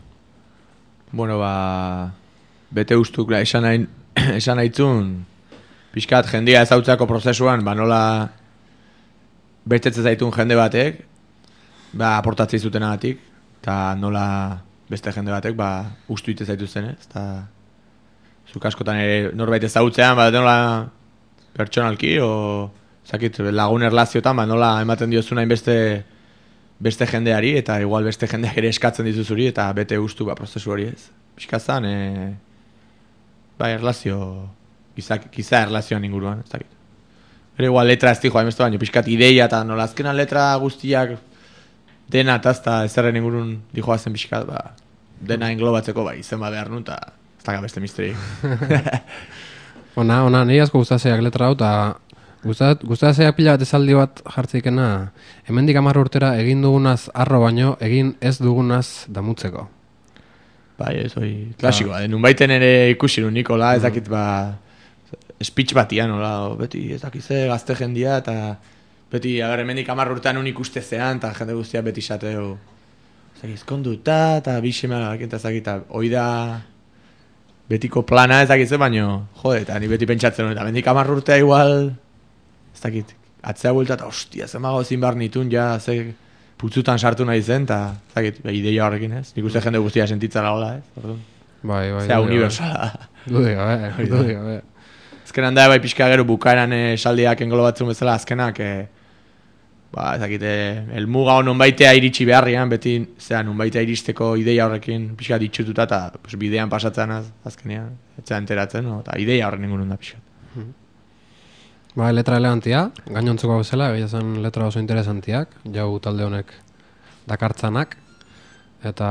Bueno, ba... Bete ustuk, esan nahi, esan nahitzun, pixkat jendia ezautzako prozesuan, ba nola betetzen zaitun jende batek, ba aportatzei zutenagatik, eta nola beste jende batek, ba ustu ite zaituzten, ez? Eta zuk askotan ere norbait ezautzean, ba nola pertsonalki, o... Zakit, lagun erlaziotan, ba, nola ematen diozuna beste beste jendeari, eta igual beste jendeak ere eskatzen dituzuri, eta bete ustu ba, prozesu hori ez. Piskazan, e, ba, erlazio, giza, giza erlazioan inguruan, ez dakit. Ere igual letra ez dijo, hainbeste baino, piskat ideia, eta nola azkenan letra guztiak dena, eta ez da ezerren ingurun dijoa zen piskat, ba, dena englobatzeko, ba, izen ba behar nun, eta ez da beste misteri. Ona, ona, niri asko gustazeak letra hau, eta gustazeak pila bat esaldi bat jartzeikena, hemendik hamar urtera egin dugunaz arro baino, egin ez dugunaz damutzeko. Bai, ez hori klasikoa, ah. Nunbaiten ere ikusi nun Nikola, ez dakit ba, speech batia, nola, beti ez dakitze gazte jendia, eta beti, agar, hemendik hamar urtean un ikuste zean, eta jende guztia beti esateo, ez dakit, konduta, eta bixemea, eta ez dakit, hoi da betiko plana ez dakitze, baino, jode, eta ni beti pentsatzen, eta hemendik hamar urtea igual, ez dakit, atzea buelta eta ostia, zemago ezin behar nitun, ja, ze putzutan sartu nahi zen, eta, ez dakit, be, ideia horrekin ez, nik uste jende guztia sentitzara hola, ez, orduan. Bai, bai. Zea universala. Dudi gabe, dudi gabe. Azkenan da, bai, pixka gero bukaeran esaldiak englobatzen bezala, azkenak, e, ba, ez dakit, e, elmuga honon baitea iritsi beharrian, beti, zea, nun baitea iristeko ideia horrekin, pixka ditxututa, eta pues, bidean pasatzen az, azkenean, etzea enteratzen, no? Eta ideia horren ingunun da pixka. Ba, letra elegantia, gainontzuko bezala, egia zen letra oso interesantiak, jau talde honek dakartzanak, eta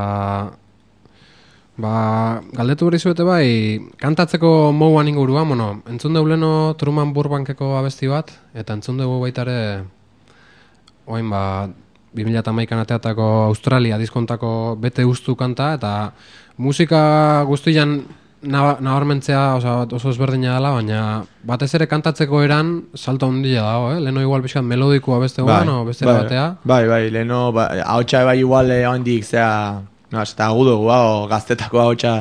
ba, galdetu berri zuete bai, kantatzeko mouan inguruan, bueno, entzun dugu leno Truman Burbankeko abesti bat, eta entzun dugu baita ere, oain ba, bi mila hamaikan ateatako Australia diskontako bete ustu kanta, eta musika guztian nabarmentzea oza, oso ezberdina dela, baina batez ere kantatzeko eran salto handia dago, eh? Leno igual pixkat melodikoa beste guan, o beste bai, batea. Bai, bai, leno, ba, ahotsa bai igual handik, zea, no, eta agudo gua, o gaztetako ahotsa,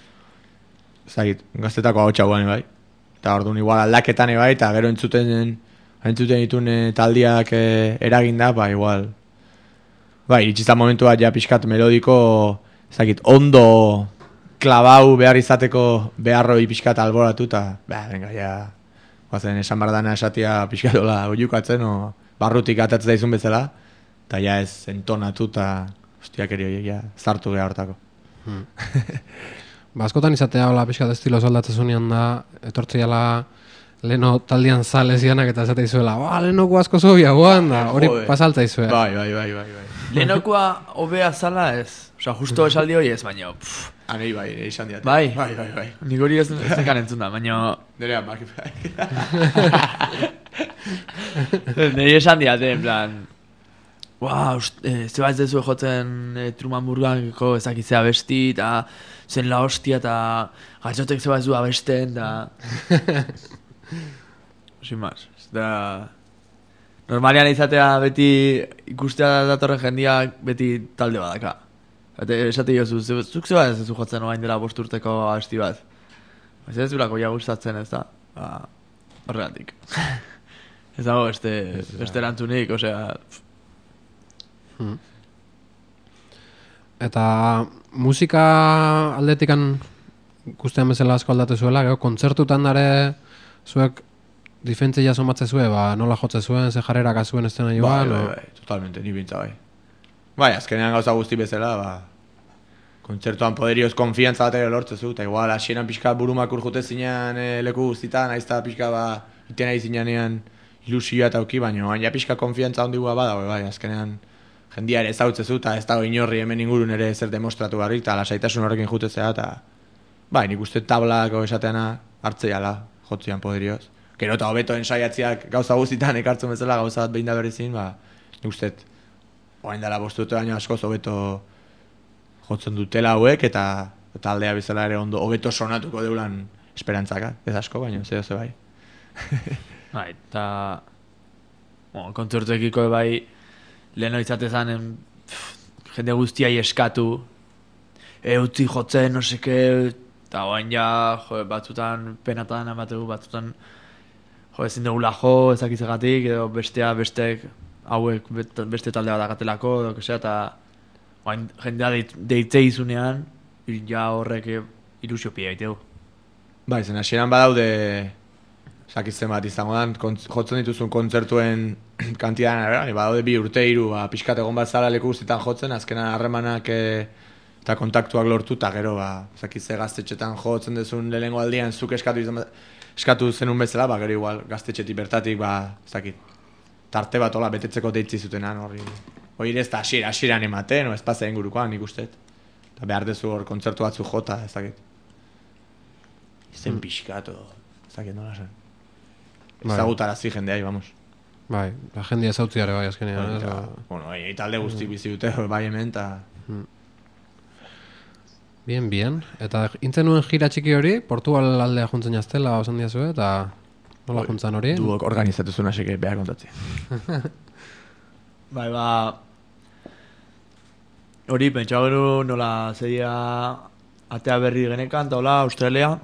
zait, gaztetako ahotsa guan, bai. Eta orduan igual aldaketan, bai, eta gero entzuten, entzuten ditun taldiak eh, eraginda, ba, igual. Bai, itxizan momentua ja pixkat melodiko, zakit, ondo klabau behar izateko beharroi pixkat alboratu, eta, ba, venga, ja, guazen, esan bardana esatia pixkatola oiukatzen, o barrutik atatzen daizun bezala, eta ja ez entonatu, eta, hostiak eri horiek, ja, zartu geha hortako. Hmm. Ba, askotan izatea hola pixkat estilo soldatzezunean da, etortziala leno taldian zale zianak eta esate izuela, ba, lenoko asko zobia guan da, hori pasaltza izuela. Bai, bai, bai, bai, bai. Lenokoa hobea zala ez, oza, justo esaldi hori ez, baina, pff. Anei bai, izan diat. Bai, bai, bai, bai. Nik hori ez zekan entzun da, baina... Nerea, bai, bai. Neri esan diat, en plan... Wow, eh, zeba ez dezu jotzen eh, Truman Burbankeko ezakitzea besti, eta zen la hostia, eta Gartxotek zeba ez du abesten, eta... Sin más, da... Normalian izatea beti ikustea datorren jendiak beti talde badaka. Eta esate jozu, zuk zeba ez zu jotzen oain dela bosturteko abesti bat. Ez ez durako ja gustatzen ez da. Ba, horregatik. Ez dago beste, beste erantzunik, osea... Hmm. Eta musika aldetikan ikustean bezala asko aldatu zuela, gero kontzertutan dare zuek difentzia somatze zuen, ba, nola jotze zuen, ze jarrerak azuen estena joan? Bai, bai, bai, totalmente, ni bintza bai. Bai, azkenean gauza guzti bezala, ba, kontzertuan poderioz konfiantza bat ere lortzezu, eta igual, hasieran pixka burumakur jute zinean e, leku guztitan, aizta pixka, ba, iten nahi zinean ilusioa eta auki, baina baina pixka konfiantza handigua bada, bai, azkenean jendia ere ezautzezu, eta ez dago inorri hemen ingurun ere zer demostratu barrik, eta lasaitasun horrekin jutezea, eta bai, nik uste tablako esateana hartzeiala, jotzian poderioz. Gero eta hobeto ensaiatziak gauza guztitan ekartzen bezala gauza bat behin da berrizin, ba, nik uste, orain dela bostu dute baino askoz hobeto jotzen dutela hauek, eta, eta aldea bezala ere ondo hobeto sonatuko deulan esperantzaka, ez asko, baina zeo ze bai. Bai, eta bueno, kontzertuekiko bai leheno izatezan en, pff, jende guztiai eskatu e, utzi jotzen, no seke, eta oain ja, jo, batzutan penatan amategu, batzutan jo, ezin dugula jo, ezakitzegatik, edo bestea, bestek, hauek beste taldea dakatelako, edo kesea, eta oain jendea deitze izunean, ja horrek ilusio pia egiteu. Bai, zen hasieran badaude sakitzen bat izango dan, jotzen dituzun kontzertuen kantidadan arabera, badaude bi urte hiru, ba, pixkat egon bat zala leku guztietan jotzen, azkenan harremanak e, eta kontaktuak lortu, eta gero, ba, zakitze gaztetxetan jotzen dezun lehenengo aldian, zuk eskatu, izan, eskatu zenun bezala, ba, gero igual gaztetxetik bertatik, ba, zakit, tarte bat hola betetzeko deitzi zutenan, horri, hori ez da hasiera, hasieran ematen, o espazia ingurukoan, nik ustet, eta behar dezu hor kontzertu batzu jota, ez dakit. Izen pixkat, o, ez dakit nola zen. Ezagutarazi jendeai, vamos. Bai, la jendia ezautziare bai azkenean. Bai, ez, eta, ba. bueno, bai, talde guzti bizi dute, bai hemen, eta... Bien, bien. Eta intzen nuen jira txiki hori, Portugal aldea juntzen jaztela osan diazue, eta nola Oi, juntzan hori? Duok organizatu zuen, aseke behar kontatzi. Bai, ba... Hori, pentsa gero nola zedia atea berri genekan, eta hola, Australia,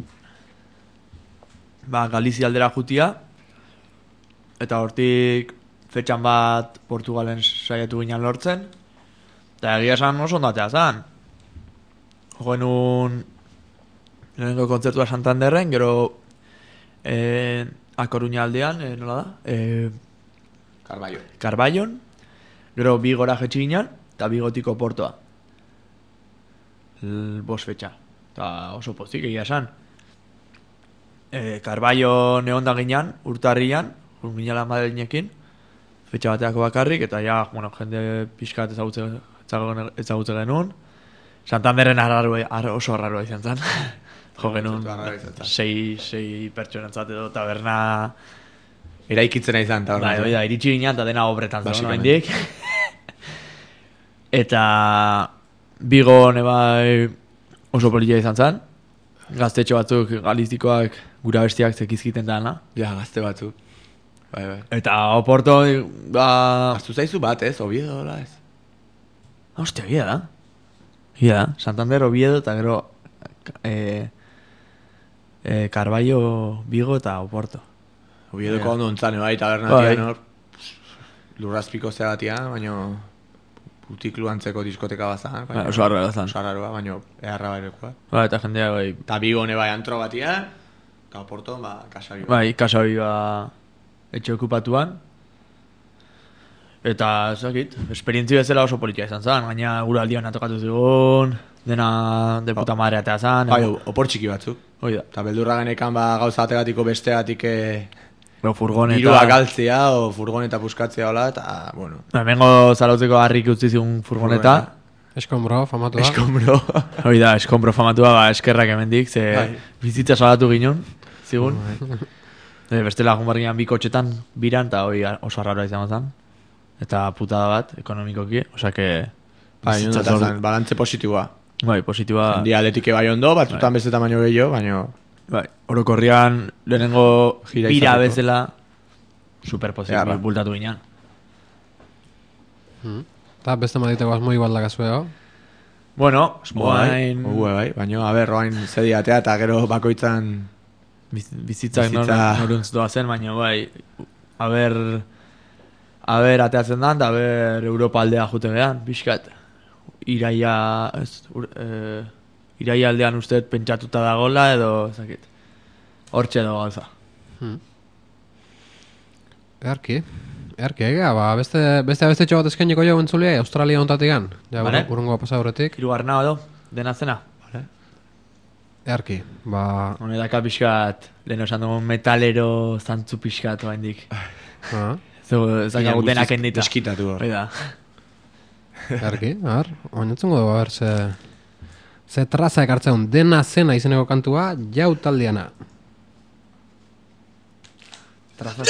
ba, Galizia aldera jutia, eta hortik fetxan bat Portugalen saiatu ginen lortzen, eta egia esan oso ondatea zan. Joenun lehenengo kontzertua Santanderren, gero eh, A Coruña aldean, eh, nola da? Eh, Carballo. Carballon, gero Bigora jetxi ginen, eta Bigotiko Portoa. L, bos fetxa. Eta oso pozik egia esan. E, Carballo neonda ginean, urtarrian, ginela Madrilenekin, fetxa bateako bakarrik, eta ja, bueno, jende pixkat ezagutze, ezagutze genuen. Santanderren arraru, ar, oso arraroa izan zen. Jo genuen, sei, sei pertsonentzat edo taberna... Eraikitzen izan, taberna. Bai, da, iritsi ginean, eta dena obretan zen, oraindik. Eta Bigo bai oso politia izan zen. Gaztetxo batzuk, galiztikoak, gura bestiak zekizkiten dana. Ja, gazte batzuk. Bai, bai. Eta Oporto, ba... Aztu zaizu bat, ez? Oviedo, hola, ez? Hostia, gira da. Gira da. Santander, Oviedo, eta gero... Eh, eh, Carballo, Vigo eta Oporto. Oviedoko Ja. ondo ontzane, bai, Bai. tabernatian hor... Lurrazpiko zeagatia, baina... Putiklu antzeko diskoteka bazan. Bai, oso arraroa bazan. Oso arraroa, baina eharra bairekoa. Ba, eta jendea, bai... Eta Bigone bai antro batia, eta Oporto, ba, kasabi. Bai, kasa hori ba... etxe okupatuan. Eta, zakit, esperientzia bezala oso politia izan zen, gaina gura aldian atokatu zigun, dena de puta madre atea zen. Bai, opor txiki batzuk. Hoi da. Eta beldurra genekan ba, gauza bategatiko bestegatik eh, Gero furgoneta... dirua galtzea o furgoneta puskatzea hola, eta, bueno... Hemengo zarautzeko harrik utzi zigun furgoneta. Eskombro, famatua. Eskombro. Hoi da, eskombro famatua, ba, eskerrak hemendik, ze Bai. bizitza salatu ginen, zigun. E, bestela junbargian bi kotxetan biran, eta hoi oso arraroa izan zen. Eta putada bat, ekonomikoki, osake... Bai, bizitza nontzat zor- zen, balantze positiboa. Bai, positiboa... Hendia atletike bai ondo, batzutan beste tamaino gehiago, baina... Bai, orokorrian lehenengo Gira bira izateko. bezala super posible Eharra. bultatu ginen. Eta beste maditeko asmo igual dakazue, Bueno, Bai, oain bai, bai, baina, a ber, oain zediatea, eta gero bakoitzan... biz- bizitzak Bizitza- nor- noruntz doa zen, baina bai, aber, aber ateatzen da, eta aber Europa aldea juten gehan, pixkat. Iraia, ez, ur, eh, iraia aldean usteet pentsatuta dagola, edo, zakit, hortxe dago gauza. Earki. Earki, ega, ba, beste, beste abestetxo bat eskainiko jo entzulea, Australia ontatigan. Ja, Vale. urrungo pasa horretik. Hirugarrena edo, dena zena. Vale. Earki, ba... Hone daka pixkat, lehen osan dugu metalero zantzu pixkat oaindik. Ah, Zakagu denak endita. Deskitatu hor. Hoi da. earki, har, oinatzen godu, a ber, ze... Ze traza ekartzeun, dena zena izeneko kantua, jau taldiana. Traza...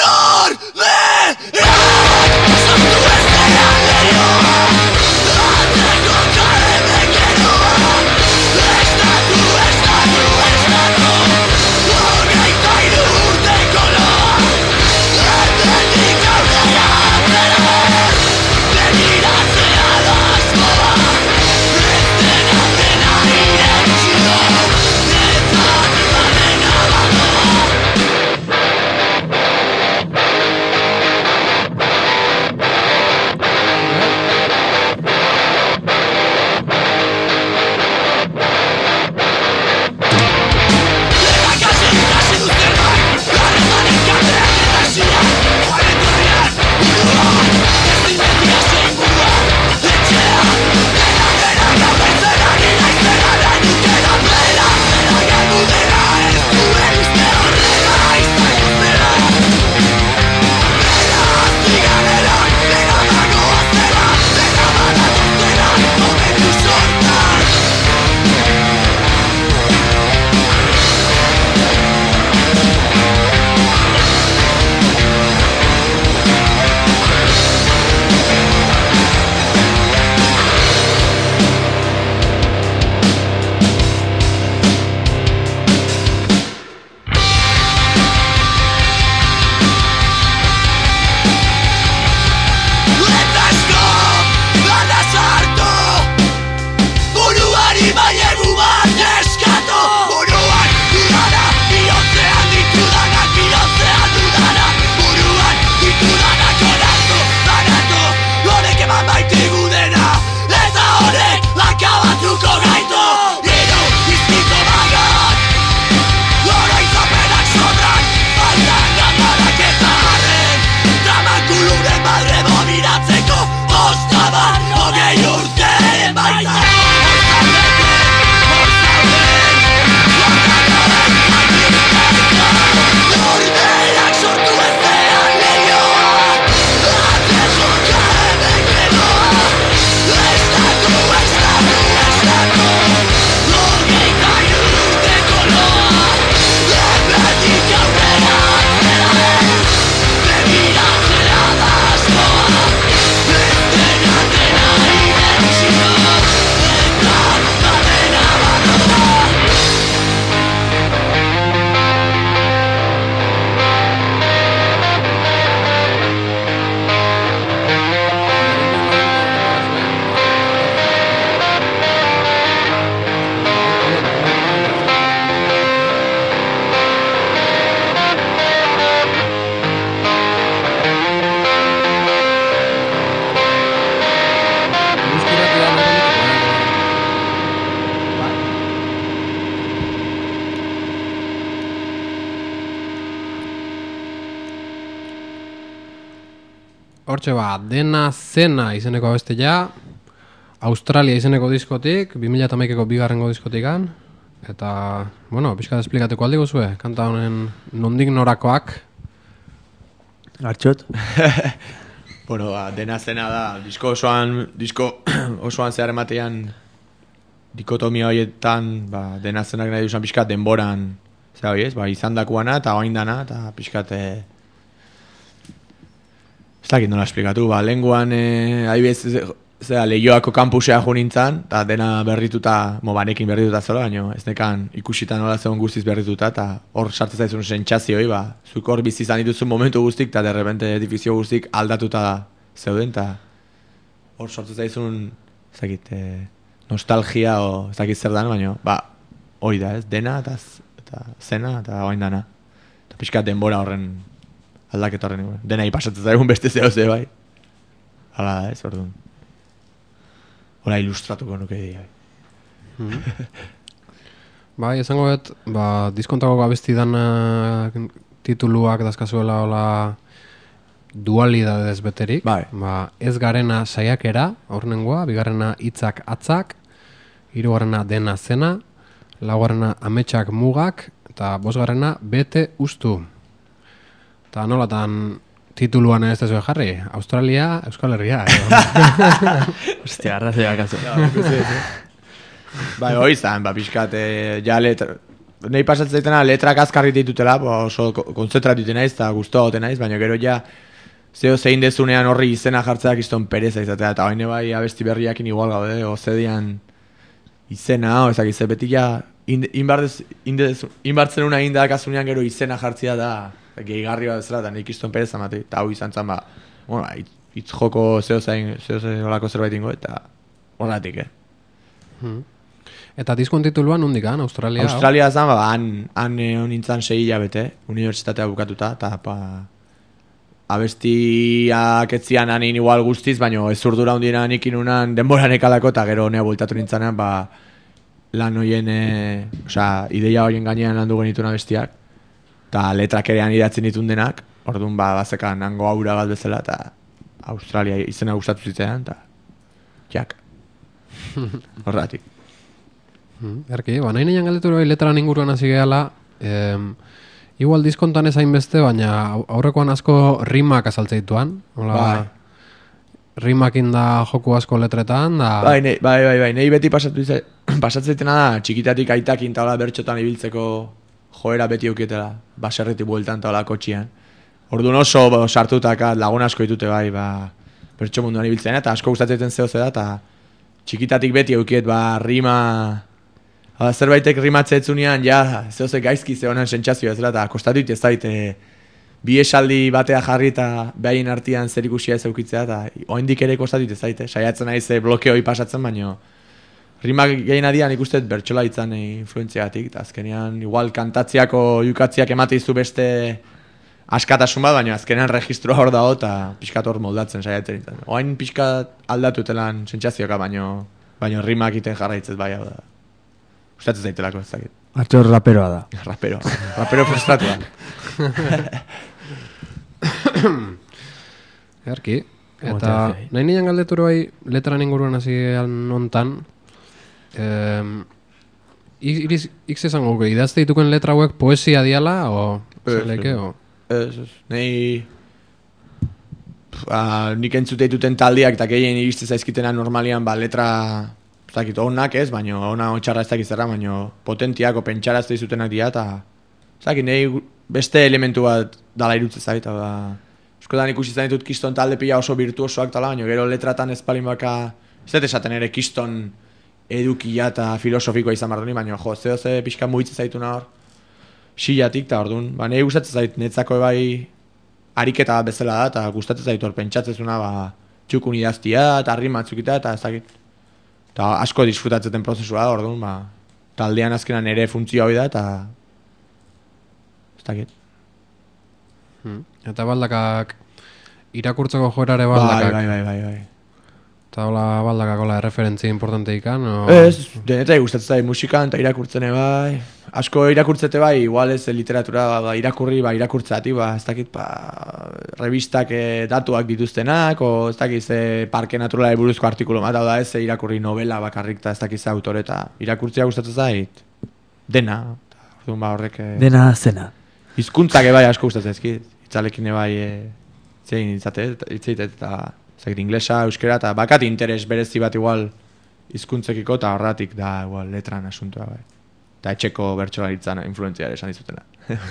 Hortxe ba, dena zena izeneko abestia, Australia izeneko diskotik, bi mila hamaikako bigarrengo diskotikan, eta, bueno, pixka esplikateko aldi guzue, kanta honen nondik norakoak. Artxot? Bueno, ba, dena zena da, disko osoan, disko osoan zehar ematean dikotomia horietan, ba, dena zenak nahi duzen pixkat denboran, zera hori ez, ba, izan dakuana eta oain dana, eta pixkat, e, ez dakit nola esplikatu, ba, lenguan, e, adibidez, zera, Leioako kampusea jo nintzen, eta dena berrituta, mo banekin berrituta zola, baina ez nekan ikusita nola zegoen guztiz berrituta, eta hor sartzen zaizun sentsazioi, ba, zuk hor bizi izan dituzun momentu guztik, eta derrepente edifizio guztik aldatuta zeuden, eta hor sortu zaizun, ez dakit, e, nostalgia, o ez dakit zer dan, baina, ba, hori da, ez, dena, eta, eta zena, eta oain dana. Eta pixkat denbora horren aldaketa horren, dena ipasatzen zaigun beste zeo ze, bai. Hala da, ez, orduan. Hola ilustratuko nuke dira. Mm. Bai, esango bet, ba, diskontako abesti dana tituluak dazkazuela hola dualidadez beterik. Bai. Ba, ez garena saiakera, horrengoa, bigarrena hitzak atzak, hirugarrena dena zena, laugarrena ametsak mugak, eta bosgarrena bete ustu. Eta nolatan tituluan ez dezue jarri? Australia, Euskal Herria. Hostia, arrazoiak azu. Bai, hoi zan, ba, pixkat, e, ja letra... Nei pasatzen zaitena letrak azkarri ditutela, ba, oso konzentratu naiz, eta guztua gote naiz, baina gero ja, zeo zein dezunean horri izena jartzeak izton pereza izatea, eta baina bai abesti berriakin igual gaude, ozedian izena, o ezak izan beti ja, inbartzen una indak azunean gero izena jartzea da, gehigarri bat ezela, eta nik izton pereza mate, eta hau izan zan, ba, bueno, hitz joko zeo zein, zeo zein olako zerbait ingo, eta horretik, eh. Hmm. Eta diskon tituluan nondikan, Australia? Australia zan, ba, han, han honintzan sei hilabete, unibertsitatea bukatuta, eta pa, abestiak etzian hanin igual guztiz, baina ez urdura hundina nikin unan denboran ekalako, eta gero honea bultatu nintzanean, ba, lan hoien, e, osea, ideia horien gainean landu genituen abestiak, eta letrak erean idatzen ditun denak, orduan, ba, bazekan hango aura bat bezala, eta Australia izena gustatu zitzean, eta jak, horretik. Erki, ba, nahi nian galdetu bai letran inguruan hasi gehala, eh, igual diskontan ez hainbeste, baina aurrekoan asko rimak azaltzeituan. Bai. Rimakin da joku asko letretan, da... Bai, ne, bai, bai, bai, nahi beti pasatu izan, pasatzeitena da, txikitatik aitakin taola bertxotan ibiltzeko joera beti eukietela, baserriti bueltan taola kotxian. Orduan oso bo, sartutaka lagun asko ditute bai, ba, bertxo munduan ibiltzen, eta asko gustatzen zeo zeda, eta txikitatik beti eukiet, ba, rima... Ba, zerbaitek rimatzeetzunean, ja, zehose gaizki zehonan sentsazioa ezela, eta kostatu ez dait, e, bi esaldi batea jarri eta behaien artean zer ikusia ez eukitzea, eta oindik ere kostatu ez dait, saiatzen naiz e, blokeoi pasatzen, baina rimak gehien adian ikusten bertsola itzan e, influentziatik, eta azkenean igual kantatziako jukatziak emate izu beste askatasun bat, baina azkenean registroa hor dago, eta pixkat hor moldatzen saiatzen itzan. Oain pixkat aldatutelan sentsazioka, baina baina rimak iten jarraitzez bai hau da. Gustatzen zaitelako ez dakit. Artxor raperoa da. Rapero. Rapero frustratua. Erki. Eta nahi nian galdetu bai letran inguruan hasi nontan, eh, ik esango guke, idazte dituken letra hauek poesia diala, o zeleke, o? Ez, ez. Nei... Nik entzute dituten taldiak eta gehien iriste zaizkitena normalian, ba, letra... Ez dakit, onak ez, baina ona ontxarra ez dakit zerra, baina potentiak o pentsarazte izutenak dira, eta ez dakit, nahi beste elementu bat dala irutze zait, eta eskodan ikusi zan ditut kiston talde pila oso virtuosoak tala, baina gero letratan ez palin baka, ez dut esaten ere kiston edukia eta filosofikoa izan bardoni, baina jo, zeo ze pixka muitze zaitu hor silatik, eta orduan, ba, nahi gustatzen zait, netzako bai ariketa bezala da, eta gustatzen zait hor pentsatzezuna, ba, txukun idaztia, eta rimatzukita, eta ez dakit. Eta asko disfrutatzeten prozesua da, orduan, ba, taldean azkenan ere funtzioa hori da, eta ez dakit. Hmm. Eta baldakak irakurtzeko joerare baldakak. Bai, bai, bai, bai. Eta hola baldakak hola referentzia importante ikan, o... Ez, denetai gustatzen zait musikan, eta irakurtzene bai. Asko irakurtzete bai, igual ez literatura ba, irakurri, ba, irakurtzeati, ba, ez dakit, ba, revistak eh, datuak dituztenak, o ez dakit, ze parke naturala buruzko artikulu bat, da ez irakurri novela bakarrik, eta ez dakit ze autore, eta irakurtzea gustatzen zait, dena, orduan ba horrek... Eh, dena zena. Hizkuntzak bai asko gustatzen ezkit, itzalekin bai, eh, zein itzate, itzaitet, eta ez dakit, inglesa, euskera, eta bakat interes berezi bat igual hizkuntzekiko, eta horratik da igual letran asuntoa bai. Eta etxeko bertsolaritzan influentziare esan dizutena.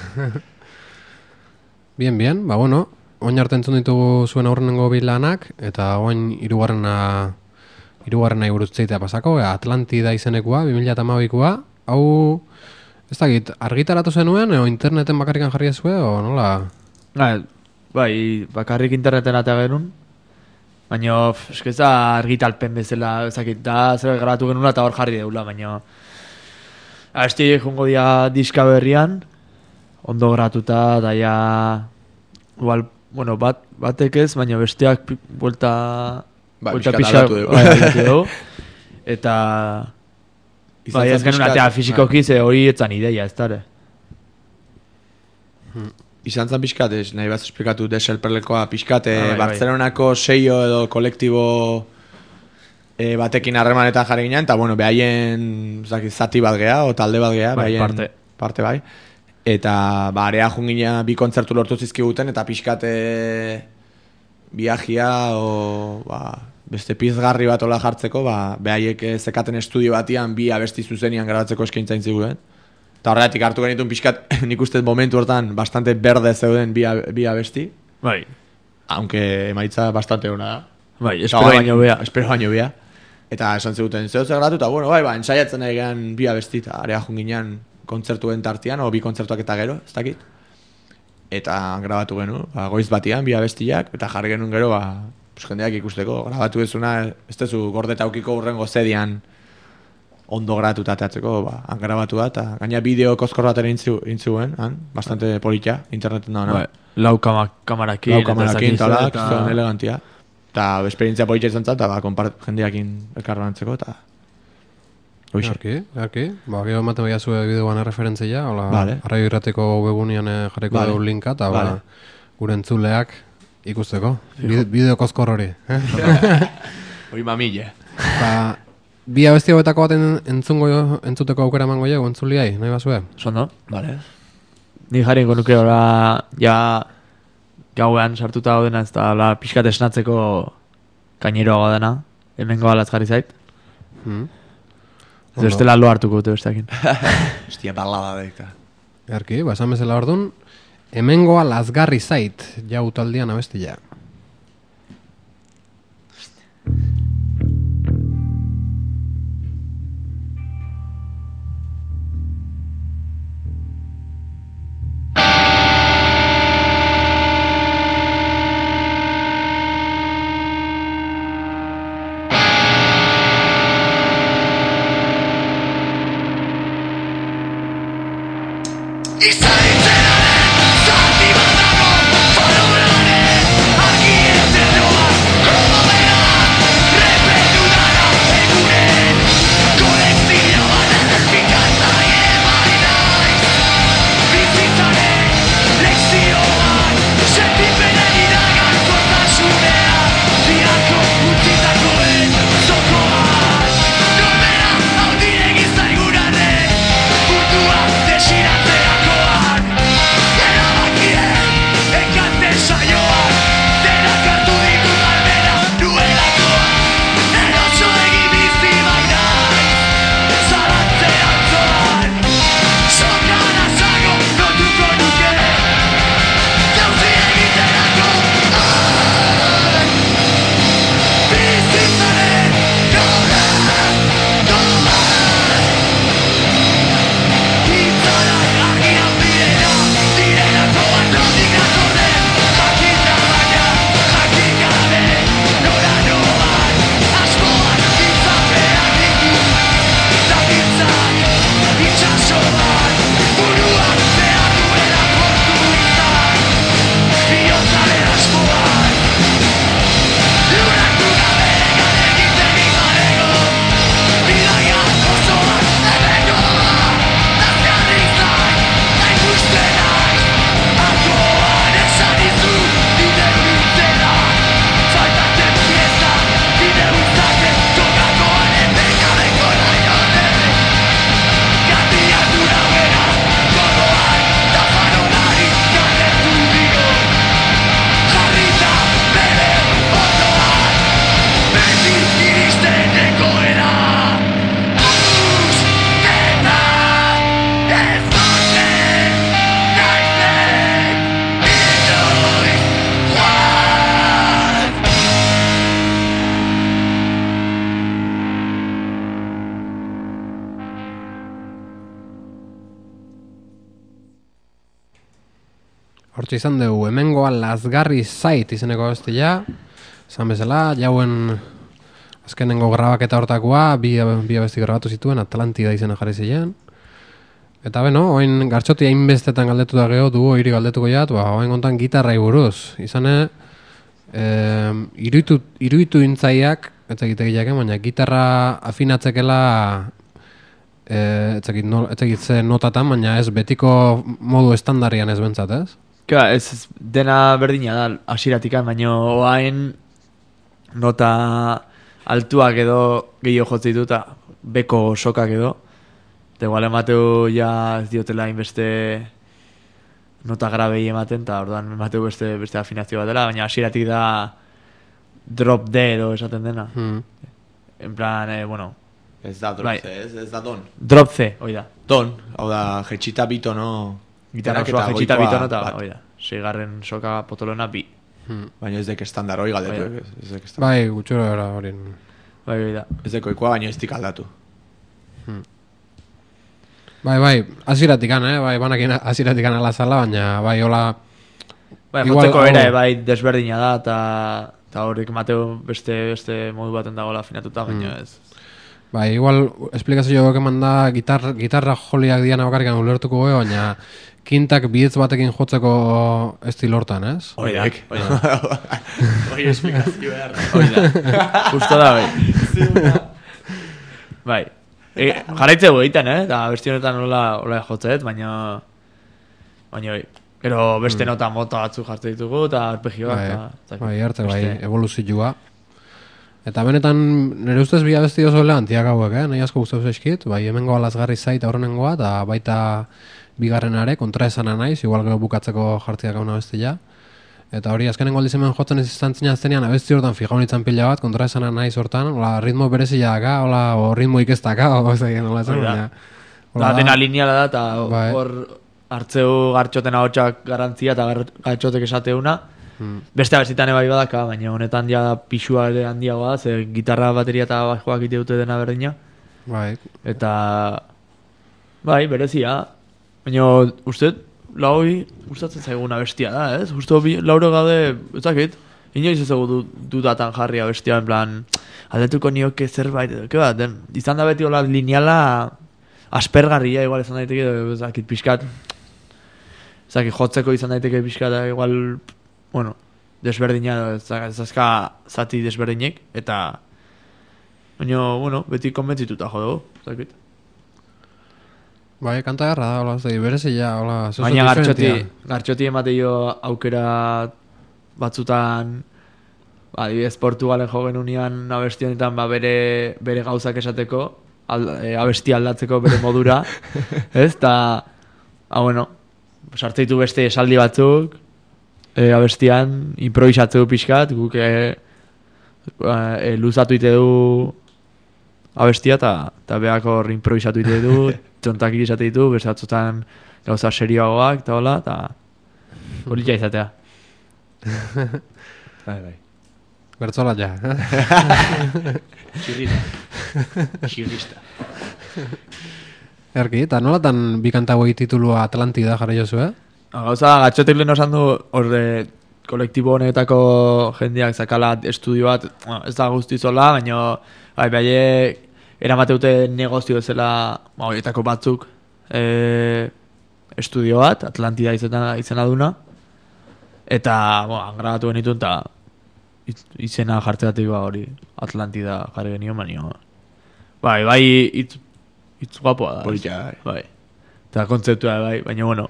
Bien, bien, ba bueno, oin arte entzun ditugu zuen aurrenengo bilanak, eta oin hirugarrena hirugarrena iburutzeitea pasako, Atlantida izenekua, bi mila hamabikoa, hau, ez dakit, argitaratu zenuen, o interneten bakarrikan jarri ezue, o nola? Bai, bai, bakarrik interneten atea genuen, baina, eskeza argitalpen bezala, ezakit, da, zer grabatu genuen eta hor jarri deula, baina... Azti jongo dia diska berrian, ondo gratuta, daia, igual, bueno, bat, batek ez, baina besteak pi, buelta, ba, buelta pixa aldatu dugu. Eta, bai, ez genuen atea fizikoki, ze hori etzan ideia, ez dara. Izan zan pixkat, ez, nahi bat esplikatu deselperlekoa pixkat, Ah, bai, bai. Barcelonako seio edo kolektibo e, batekin harremanetan jarri ginen, eta bueno, behaien zaki, zati bat geha, o talde bat geha, Bai, behaien parte. parte bai. Eta ba, area jungina bi kontzertu lortu zizkiguten, eta pixkate viajia, o ba, beste pizgarri bat ola jartzeko, ba, behaiek zekaten estudio batian bi abesti zuzenian grabatzeko eskaintzain ziguten. Eta horregatik hartu genituen pixkat, nik uste momentu hortan bastante berde zeuden bi, bi abesti. Bai. Aunque emaitza bastante ona da. Bai, espero baino bea. Espero baino bea. Eta esan ziguten, zeu zer gratu, eta bueno, bai, ba, ensaiatzen nahi gehan bi abesti, eta area junginean kontzertuen tartian, o bi kontzertuak eta gero, ez dakit. Eta grabatu genu, ba, goiz batian, bi abestiak, eta jarri genuen gero, ba, pues, jendeak ikusteko, grabatu ezuna, ez tezu gordeta aukiko urrengo zedian ondo gratuta teatzeko, ba, han grabatu da, eta gaina bideo kozkor bat ere intzu, intzuen, han, bastante polita, interneten da, Bai, lau kama, kamarakin. lau kamerakin, eta talak, eta- zuen elegantia. Eta esperientzia polita izan zen, eta ba, konpart, jendeakin elkarbantzeko, eta hoxe. Arki, arki. Ba, gero ematen baia zuen bideoan referentzia, hola, Vale. arraio irrateko webunian eh, jarriko Vale. dugu linka, eta Vale. ba, gure entzuleak ikusteko. Bide- Bideo kozkor hori. Eh? Hoi mamille. Ba, bi abesti hauetako baten entzungo, entzuteko aukera emango jau, entzuliai, nahi bazue? Zondo? Vale. Ni jarriko nuke hola, ja, gauean sartuta gaudena, ez da, hola, pixkat esnatzeko kaineroa dena, hemengo alatz jarri zait. Hmm? Ez bestela lo hartuko dute besteakin. Hostia, balada dekta. Erki, ba, esan bezala orduan, hemengoa lazgarri zait, jau taldean abestia. Hortxe izan dugu, hemengoa lazgarri zait izeneko abestia, esan bezala, jauen azkenengo grabaketa hortakoa, bi, bi abesti grabatu zituen, Atlantida izena jarri zilean. Eta beno, oin gartxoti hainbestetan galdetu da geho, dugu hiri galdetuko jat, ba, oin kontan gitarrai buruz. Izane, e, iruitu, iruitu intzaiak, ez egite gileak, baina gitarra afinatzekela, e, ez egit, no, ez egit ze notatan, baina ez betiko modu estandarian ez bentsat, ez? Ka, ez, ez dena berdina da, hasieratikan, baina oain nota altuak edo gehiago jotze ditu, eta beko sokak edo. Eta igual emateu ja ez diotela inbeste nota grabei ematen, eta orduan emateu beste, beste afinazio bat dela, baina hasieratik da drop D edo esaten dena. Hmm. En plan, eh, bueno... Ez da drop Bai. C, ez, ez da don. Drop C, hoi da. Don, hau da, jetxita bitono... Gitarra osoa jetxita bitono eta hoi da. Seigarren soka potolona bi. Hmm. Baina ez dek estandar hori galdetu. Bai. Ez, ez dek estandar. Bai, gutxura era hori. Bai, hoi da. Ez deko ikua, baina ez dik aldatu. Bai, bai, hasieratikan, eh? Bai, banakin hasieratikan ala zala, baina bai, hola... Bai, Igual, jotzeko hau- ere bai desberdina da, eta eta horrek mateo beste beste modu baten dagoela afinatuta, baina ez. Bai, igual, esplikazio joak eman da, gitar, gitarra joliak diana bakarrikan ulertuko goe, baina kintak bidez batekin jotzeko estil hortan, ez? Hoi da, Horiek. hoi da. Hori esplikazio behar. Hoi da. Justo da, bai. Bai. E, jarraitzeu egiten, eh? Da, beste honetan hola, hola jotzeet, baina... Baina, bai. Gero beste nota mota batzu jartzen ditugu, eta arpegioak, Bai, eta... bai, arte, bai, beste- evoluzioa. Eta benetan, nire ustez bi abesti oso elegantiak hauek, eh? Nahi asko gustatu zaizkit, bai, hemengo alazgarri zait aurrenengoa, eta baita bigarrenare, kontraesana naiz, igual gero bukatzeko jartziak hau abestia. Eta hori, azkenengo aldiz hemen jotzen ez izantzina aztenean, abesti hortan fijau nintzen pila bat, kontraesana naiz hortan, hola, ritmo berezia daka, hola, o ritmo ikestaka, o ez egin, hola, esan, Hori da. baina... Da, hola dena lineala da, eta Bai. hor hartzeu gartxoten ahotsak garantzia eta gar- gartxotek esateuna. Hmm. Beste abestitan bai badaka, baina honetan ja pixua ere handiagoa da, ze gitarra, bateria eta bajoak ite dute dena berdina. Bai, Eta, bai, berezia. Baina, uste, laui gustatzen zaigun abestia da, ez? Justo bi, lauro gaude, ez dakit, inoiz ez dugu dudatan jarri abestia, en plan, aldetuko nioke zerbait, edo, ke bat, den, izan da beti hola lineala aspergarria, igual izan daiteke, edo, ez dakit, pixkat, ez dakit, jotzeko izan daiteke pixkat, igual, bueno, desberdina, ez ez azka zati desberdinek, eta, baina, bueno, beti konbentzituta jo dugu, ez dakit. bai, kanta garra da, hola, ez da, berezia, hola, zozo Baina gartxoti, diferentia. gartxoti emate jo aukera batzutan, ba, adibidez Portugalen jo genunean abesti honetan ba, bere, bere gauzak esateko, al, e, abesti aldatzeko bere modura, ez? Ta, ah, bueno, sartze ditu beste esaldi batzuk, e, abestian, improvisatzeu pixkat, guk e, e, luzatu ite du abestia, eta behak hor improvisatu ite du, txontak izate ditu, beste batzutan gauza serioagoak, eta hola, eta polita izatea. Bai, bai. Bertzola ja. Txirrita. Txirrista. Erki, eta nolatan bi kanta hauei titulua Atlantida jarri jozu, eh? Gauza, gatxotek lehen osan du, horre, kolektibo honetako jendeak zakala estudio bat, bueno, ez da guztizola, baina bai, bai, eramateute negozio ezela, ba, horietako batzuk, e, estudio bat, Atlantida izena, izena duna, eta, bueno, angrabatu genituen, eta itz- izena jartzeatik ba hori, Atlantida jarri genio, baina, bai, bai, itz, itz guapoa da. Polita, bai. Bai. Eta kontzeptua bai, baina bueno.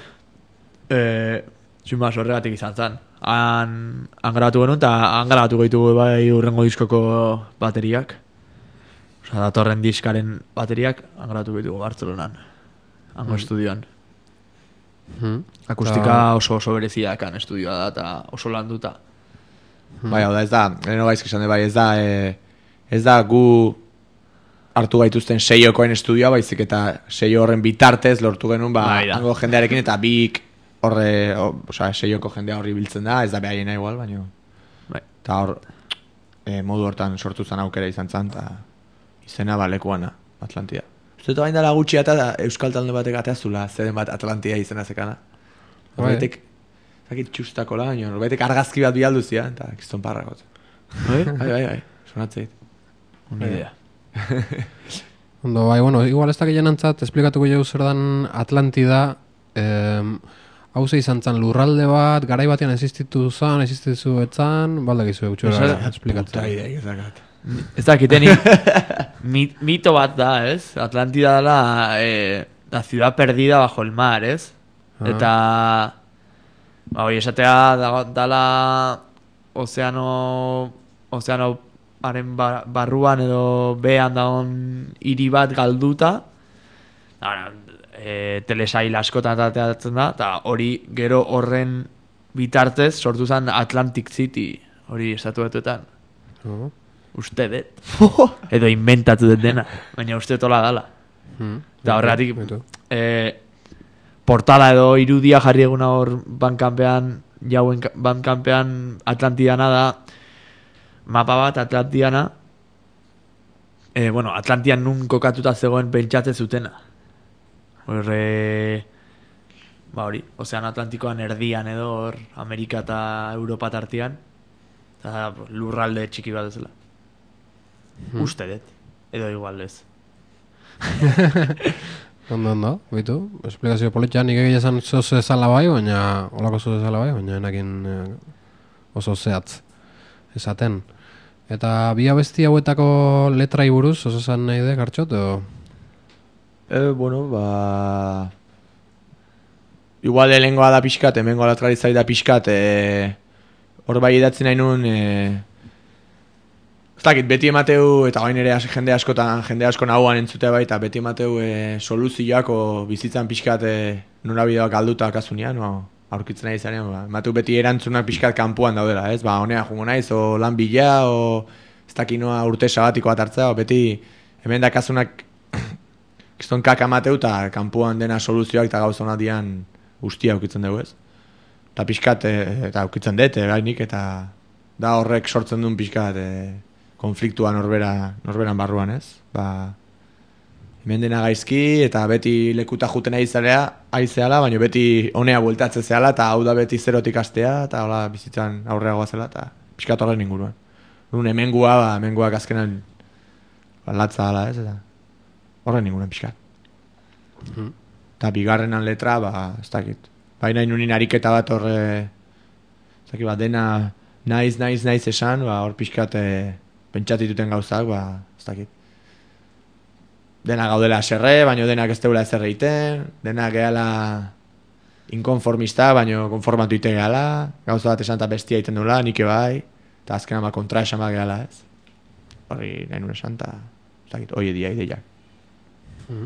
Eh, Zumaz horregatik izan zen. Han, han grabatu genuen, eta han grabatu gaitugu bai urrengo diskoko bateriak. Osa, datorren diskaren bateriak han grabatu gaitugu Bartzelonan. Hango estudioan. Hmm. Akustika oso oso bereziak han estudioa da, eta oso landuta. Bai, hau da, ez da, leheno gaizk esan de bai, ez da, e, ez da gu hartu gaituzten seiokoen estudioa, baizik eta seio horren bitartez lortu genuen, ba, Bai da. hango jendearekin eta bik horre, o, osea, seioko jendea horri biltzen da, ez da behaiena igual, baina, Bai. eta hor, e, modu hortan sortu zen aukera izan zen, eta izena balekuana, Atlantida. Uste bain dela gutxi eta Euskal talde batek ateazula, zeden bat Atlantida izena zekana. Bai. Horbetek, zakit txustako la, baina horbetek argazki bat bialduzia, eta kiston parrakot. Bai? Bai, bai, bai, sonatzeit. Una idea. Ondo, bai, bueno, igual ez dakit jenantzat, esplikatuko jau zer dan Atlantida, em, hau ze izan zan lurralde bat, garai batean existitu zan, existitu etzan, balda gizu egutxura Esa- esplikatzen. Puta idea, ez dakat. Ez dakiteni mit, mito bat da, ez? Atlantida dela eh, la ciudad perdida bajo el mar, ez? Ah. Eta ba, hori esatea da- dala ozeano ozeano haren barruan edo behan dagoen hiri bat galduta, ara, e, telesail askotan ateratzen da, eta hori gero horren bitartez sortu zen Atlantic City, hori estatu batuetan. Oh. Uste dut. Edo inventatu dut dena, baina uste tola dala. Hmm. Eta horregatik, Baitu. e, portala edo irudia jarri eguna hor bankanpean, jauen bankanpean Atlantiana da, mapa bat Atlantiana, e, bueno, Atlantian nun kokatuta zegoen pentsatzen zutena. Horre, ba hori, Ozeano Atlantikoan erdian edo hor Amerika eta Europa tartian, eta lurralde txiki bat ezela. Hmm. Uste dut, edo igual ez. Ondo, ondo, bitu, esplikazio politxan nik egia esan zoze zala bai, baina olako zoze zala bai, baina enakin eh, oso zehatz esaten. Eta bi abesti hauetako letrai buruz, oso esan nahi de, Gartxot, edo? Eh, bueno, ba... Igual lehengoa da pixkat, hemengo letrarizai da pixkat, eh, hor bai idatzen nahi nun, eh, ez dakit, beti emateu, eta gain ere jende askotan, jende asko nahuan entzute bai, eta beti emateu e, soluzioako bizitzan pixkat e, nola bideoak galduta akasunean, no, aurkitzen nahi zanean, ba. Emateu beti erantzunak pixkat kanpuan daudela, ez? Ba, honea jungo naiz, o lan bila, o ez dakit noa urte sabatiko bat hartzea, o beti hemen dakasunak kiston kaka emateu, eta kanpuan dena soluzioak eta gauza hona dian guztia aukitzen dugu, ez? Eta pixkat, e, eta aukitzen dut, e, gainik, eta da horrek sortzen duen pixkat, e, konfliktua norbera, norberan barruan, ez? Ba, hemen dena gaizki, eta beti lekuta juten aizeala, baina beti honea bueltatze zehala, eta hau da beti zerotik astea, eta hola bizitzan aurreagoa zela, eta pixkat horren inguruan. Nun hemengua, ba, hemenguak azkenan ba, latza ala, ez? Eta horren inguruan pixkat. Eta mm. bigarrenan letra, ba, ez dakit. Baina inunin ariketa bat horre, ez dakit, ba, dena naiz, naiz, naiz esan, ba, hor pixkat, pentsatituten gauzak, ba, ez dakit. Dena gaudela serre, baino denak ez deula ezer egiten, denak gehala inkonformista, baino konformatu ite gehala, gauza bat esan eta bestia egiten dula, nike bai, eta azken ama kontra esan bat gehala, ez. Horri nahi nuen esan, eta ez dakit, hoi edia ideiak. Mm-hmm.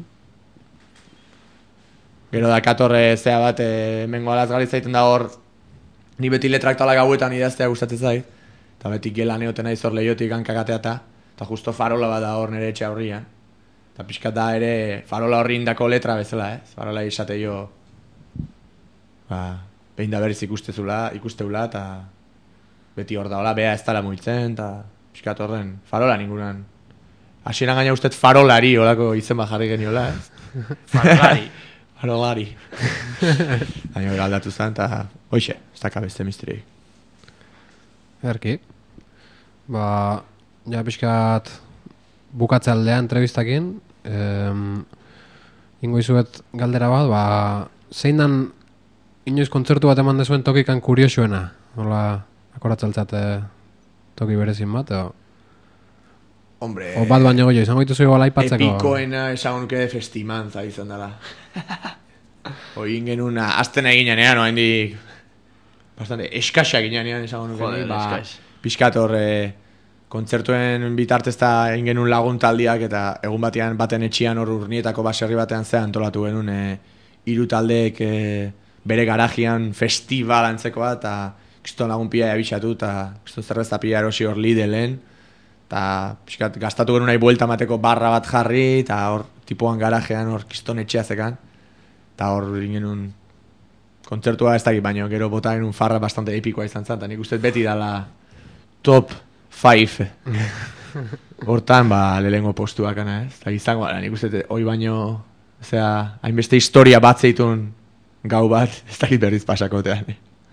Gero da katorre zea bat, hemengo alazgarri zaiten da hor, ni beti letrak tala gauetan idaztea gustatzen zait, eta beti gela neoten nahi zor lehiotik hankagatea eta justo farola bat da hor nire etxe aurrian. Eta pixkat da ere farola horri indako letra bezala, ez? Farola izate jo, ba, behin da berriz ikustezula, ikusteula, eta beti hor da, hola, bea ez dala muitzen, eta pixkat horren farola ningunan. Hasieran gaina ustez farolari, holako izen bat jarri geniola, ez? Farolari. Farolari. Baina hori aldatu zen, eta hoxe, ez daka beste misterik. Erki. Ba, ja pixkat bukatze aldea entrevistakin. Em, ingo izuet galdera bat, ba, zein dan inoiz kontzertu bat eman dezuen tokikan kuriosuena? Hola, akoratzaltzate toki berezin bat, edo? Hombre... O bat baino goio, izango dituzu igual aipatzeko? Epikoena esan nuke festimantza izan dela. Oin genuna, azten eginen ean, oa hendik... Bastante, eskaxa ginean esan nuke. Joder, ba, eskax. Piskat horre... Kontzertuen bitartez da egin genuen lagun taldiak eta egun batean baten etxian hor Urnietako baserri batean zean antolatu genuen e, hiru taldeek e, bere garajian festival antzekoa eta kiston lagun pia abixatu eta kiston zerbezta pia erosi hor Lidlen eta piskat gastatu genuen nahi buelta mateko barra bat jarri eta hor tipuan garajean hor kiston etxea zekan eta hor egin genuen kontzertua ez dakit baino gero bota genuen farra bastante epikoa izan zen eta nik uste beti dala top Five. Hortan, ba, lehengo postuak ana, ez? Eta izango, nik uste, hoi baino, osea, hainbeste historia bat zeitun gau bat, ez dakit berriz pasakotean.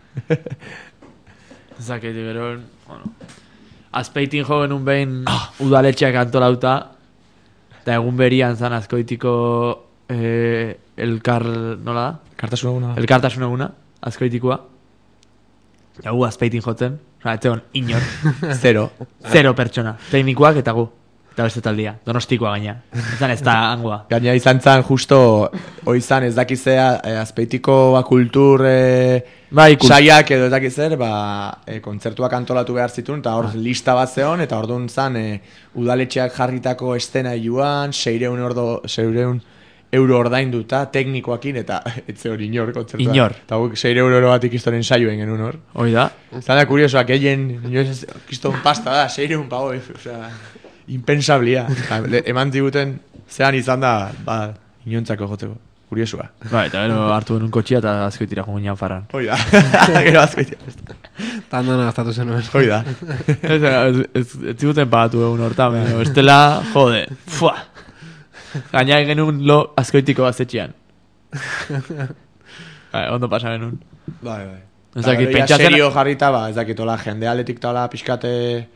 Zakit, gero, bueno, azpeitin jo genuen behin ah. udaletxeak antolauta, eta egun berian zan azkoitiko eh, elkar, nola da? Elkartasun eguna. Elkartasun eguna, azkoitikoa. Eta gu azpeitin jotzen. Etzegon, inor. Zero. Zero pertsona. Teknikoak eta gu. Eta beste taldia, Donostikoa gaina. Izan ez da hangoa. Gaina izan zan justo, oizan ez dakizea, eh, azpeitiko ba, kultur eh, Bai, kult- saiak edo ez dakizer, ba, eh, kontzertuak antolatu behar zituen, eta hor lista bat zeon, eta orduan zan eh, udaletxeak jarritako estena joan, seireun, ordo, seireun euro ordainduta, teknikoakin, eta etze hori inor kontzertua. Inor. Eta guk seire euro bat ikistoren saioen genuen hor. Hoi da. Zan da kuriosoak, egin, inoiz kiston pasta da, seireun pago, osea, impensablia. Eman diguten, zean izan da, ba, inontzako joteko. Kuriosoa. Bai, eta gero hartu genuen kotxia eta azkoitira joan farran. Hoi da. Gero azkoitira. Tandana gastatu zenuen. Hoi da. Ez, ez, ez, ez ziguten pagatu egun hortan, baina bestela, jode, fua. Gaina genuen lo azkoitiko bazetxean. Bai, ondo pasa genuen. Bai, bai. Ez dakit, Eta gero ja pentsatzen- serio jarrita, ba, ez dakit, hola, jende aletik tala pixkate,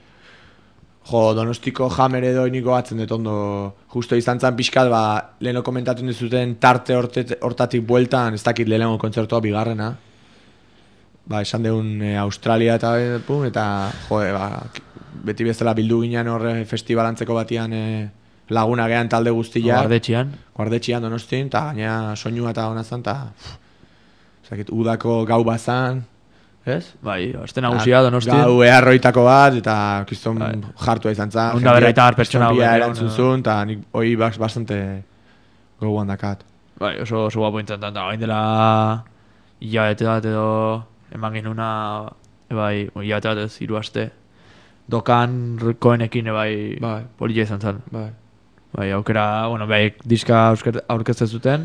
jo, Donostiko jamer edo iniko batzen dut ondo, justo izan zan pixkat, ba, leheno komentatu dizuten tarte hortet- hortatik bueltan, ez dakit lehenengo kontzertua bigarrena, ba, esan deun e, Australia eta, e, pum, eta, jo, e, ba, beti bezala bildu ginen horre festibalantzeko batian e, laguna gehan talde guztia, Guardetxian. guardetxian Donostin, eta gaina soinua eta hona zan, eta, ez dakit, udako gau bazan, ez? Bai, aste nagusia Donosti. Gau eharroitako bat, eta kiston Bai. jartua izan zan. Ehun eta berrogeita hamar pertsona Pia hauek, erantzun egon, zuen, eta nik hoi bas, bastante gogoan dakat. Bai, oso, oso guapo intentan, eta gain dela hilabete bat edo eman genuna, bai, hilabete bat ez, hiru aste, dokan koenekin, bai, Bai. polilla izan zen. Bai. Bai, aukera, bueno, bai, diska aurkezte- aurkezten zuten,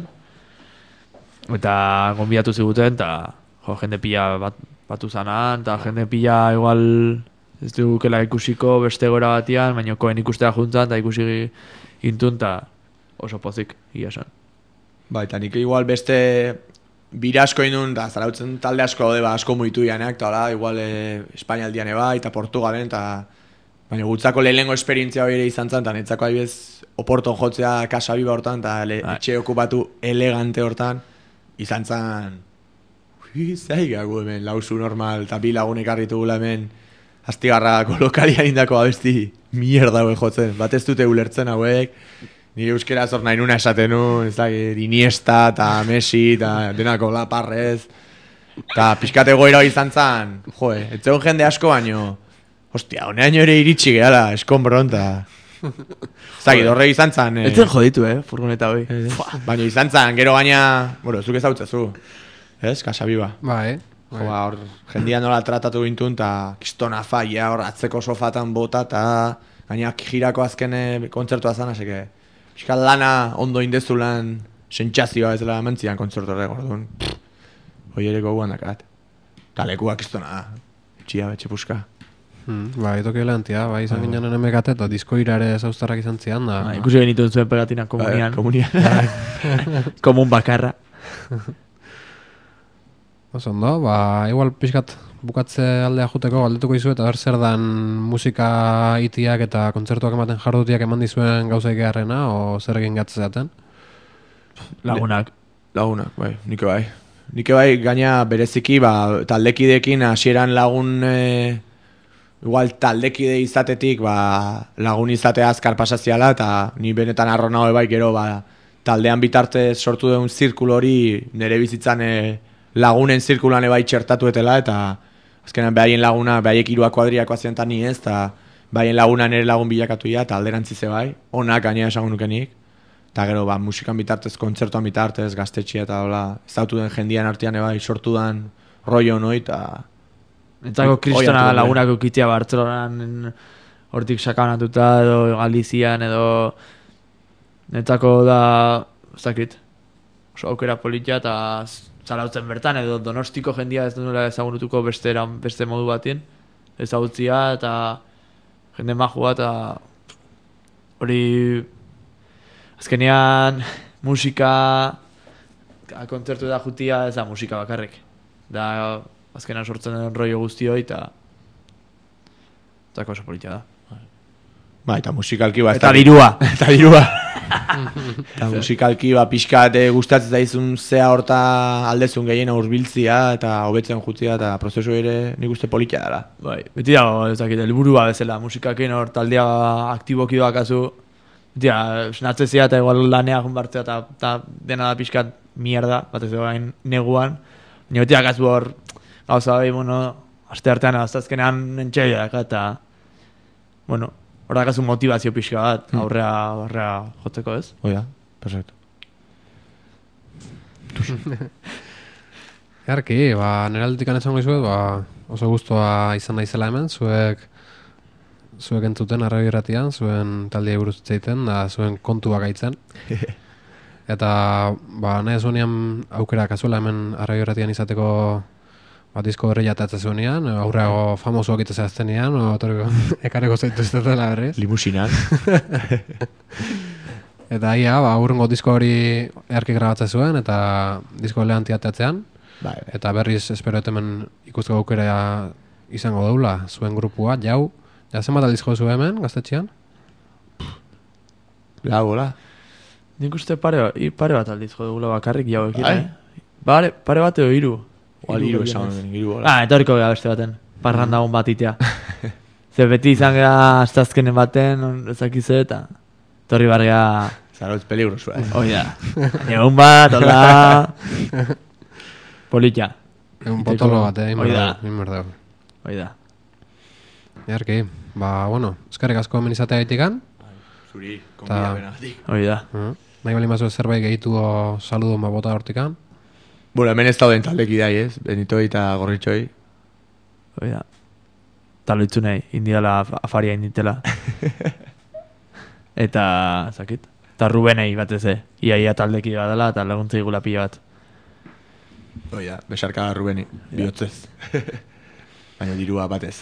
eta gonbidatu ziguten, eta jo, jende pila bat, batu zanan, eta jende pila igual ez dugukela ikusiko beste gora batian, baina koen ikustera juntzan, eta ikusi gintun, eta oso pozik, ia esan. Bai, eta nik igual beste bira asko indun, da zarautzen talde asko daude, ba, asko muitu janeak, eta hola, igual e, Espainialdian eba, eta Portugalen, eta baina gutzako lehenengo esperientzia hori ere izan zen, eta netzako adibidez Oporton jotzea Casa Biba hortan, eta le, Bai. etxe okupatu elegante hortan, izan zen, ui, zai gagu hemen, lauzu normal, eta bi lagunek harritugula hemen, astigarrako lokalian indako abesti mierda hauek jotzen, bat ez dute ulertzen hauek, nire euskera zor nahi nuna esaten nuen, ez da, Iniesta, eta Messi, eta denako laparrez, eta pixkate goera izan zen, joe, ez zegoen jende asko baino, hostia, honean ere iritsi gehala, eskonbron, eta... Zagit, horre izan zen... Eh, Etzen joditu, eh, furgoneta hoi. baina izan zen, gero gaina... Bueno, zuk ezautzezu, ez, Casa Biba. Bai, Jo, ba, hor, jendia nola tratatu gintun, eta kistona faia, hor, atzeko sofatan bota, eta gaina jirako azken eh, kontzertua zan, aseke, fiskal lana ondo indezu lan sentsazioa ez dela mentzian kontzertu horrek, orduan, hoi ere goguan dakat. Eta lekua kistona da, txia betxe puska. Hmm, bai, toki elegantia, bai, izan ginen emekate, eta disko irare zauztarrak izan zian, da... Ba, ikusi genituen zuen pegatinak komunian. Bai, komunian. Komun bakarra. Oso ondo, ba, igual pixkat bukatze aldea juteko galdetuko izu, eta ber zer dan musika itiak eta kontzertuak ematen jardutiak eman dizuen gauzaik egarrena, o zer egin gatzeaten? Lagunak. Lagunak, bai, nike bai. Nike bai, gaina bereziki, ba, taldekideekin hasieran lagun... E, igual taldekide izatetik, ba, lagun izatea azkar pasaziala, eta ni benetan arrona hori bai, gero, ba, taldean bitartez sortu duen zirkulo hori nire bizitzan e, lagunen zirkulan bai txertatu etela, eta azkenan behaien laguna, behaiek irua kuadriako azientan ni ez, eta behaien laguna nire lagun bilakatu ia, eta alderantzize bai, onak gaina esango nukenik, eta gero, ba, musikan bitartez, kontzertuan bitartez, gaztetxia eta hola, ezautu den jendian artean bai, sortu den rollo noi, eta... Entzako Oi, kristona hartu lagunak ukitzea Bartzelonan hortik sakanatuta edo Galizian edo netzako da, ez dakit, oso aukera politia eta zarautzen bertan edo Donostiko jendia ez duela ezagunutuko beste, eran, beste modu batien ezagutzia eta jende majua eta hori azkenean musika kontzertu da jutia ez da musika bakarrik da azkenan sortzen den rollo guztioi eta eta oso politia da. Ba, eta musikalki ba... ez Eta dakit- dirua. Eta dirua. Eta musikalki ba, pixkat eh, gustatzen zaizun zea horta aldezun gehien hurbiltzia eta hobetzen jutzia eta prozesu ere nik uste politia dela. Bai, beti dago, ez dakit, helburua bezala, musikakin hor taldea aktiboki bakazu, beti da, snatzezia eta igual lanea junbartzea eta, eta dena da pixkat mierda, bat ez gain neguan, baina beti dakazu hor, gauza bai, bueno, aste artean, azazkenean entxeiak eta, bueno, hor dakazu motivazio pixka bat, Hmm. aurrea, aurrea jotzeko ez? Oida, perfecto. Earki, ba, nire aldetik esango izuet, ba, oso guztua izan naizela hemen, zuek zuek entzuten arraio irratian, zuen taldia buruz hitz egiten, da zuen kontua gaitzen. Eta, ba, nahi zuenean aukera kazuela hemen arraio irratian izateko ba, disko berri jatatzen zuenean, aurreago famosoak itazea aztenean, o toriko ekareko zaitu izatela berriz. Limusinan. Eta ia, ba, urrengo disko hori earki grabatzen zuen, eta disko lehen tiatatzean. Bai, bai. Eta berriz espero hemen ikusteko aukera izango daula, zuen grupua, jau. Ja, zenbat aldiz jo zu hemen, gaztetxean? Lau, hola. Nik uste pare, i- pare bat aldiz jo dugula bakarrik jauekin, Bai? eh? Pare, pare bat edo hiru. Oal iru esan, iru, hola. Ah, etorriko gara beste baten, parranda hon bat itea. Ze beti izan gara astazkenen baten, on- ezakize eta etorri barria, Zarautz peligrosua, eh? hoi da. Egun bat, hola. Politia, Un Iteko- potolo bat, eh, hoi da. inberdeu. hoi da. Earki, ba, bueno, eskerrik asko hemen izatea gaitikan. Zuri, Ta- konbidabenatik. Hoi da. Uh, nahi bali mazu zerbait gehitu o saludo ma bota hortikan. Bueno, hemen ez dauden taldeki dai, ez? Benitoi eta Gorritxoi. Hoi da. Talo itzunei, indiala af- afaria inditela. Eta, zakit. Eta Rubenei batez e. Ia ia taldeki badala eta laguntza igula pila bat. Oia, besarka Rubeni, bihotzez. Baina dirua batez.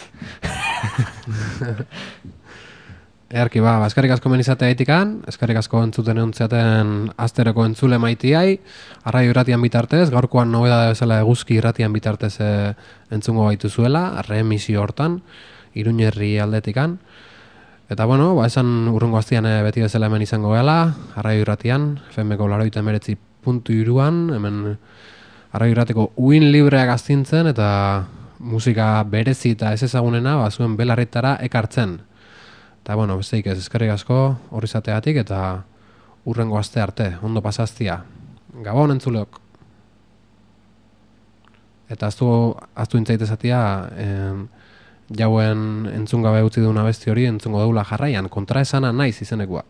Earki, ba, ba, eskerrik asko hemen izatea gaitikan, eskerrik asko entzuten eguntzaten asteroko entzule maitiai, arraio irratian bitartez, gaurkoan nobeda bezala eguzki irratian bitartez e, entzungo gaituzuela, reemisio hortan, Iruñerri aldetikan. Eta bueno, ba, esan urrungo astian e, beti bezala hemen izango gela, arraio irratian, F M-ko laroita emeretzi puntu iruan, hemen arraio irratiko uin libreak astintzen, eta musika berezi eta ez ezagunena, ba, zuen belarritara ekartzen. Eta, bueno, besteik ez, eskerrik asko horri izateagatik eta urrengo aste arte, ondo pasaztia. Gabon entzuleok. Eta aztu, aztu intzaitezatia, eh, jauen entzun gabe utzi duna besti hori entzungo daula jarraian, kontraesana naiz izenekua.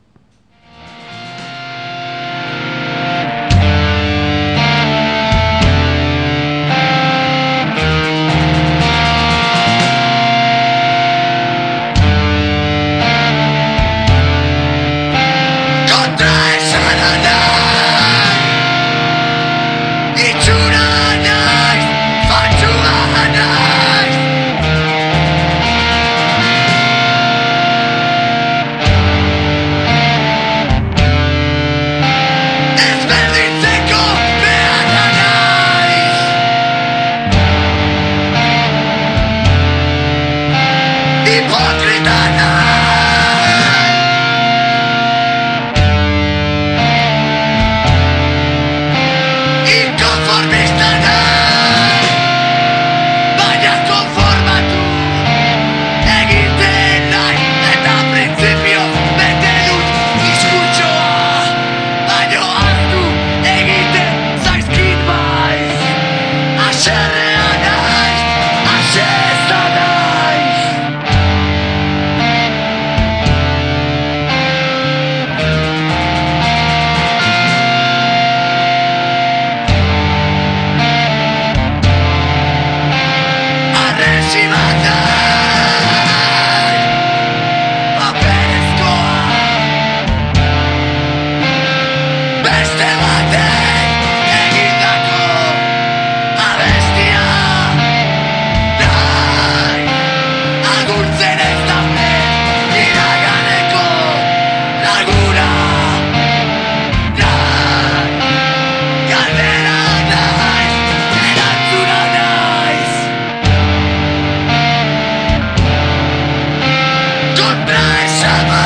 Contra esa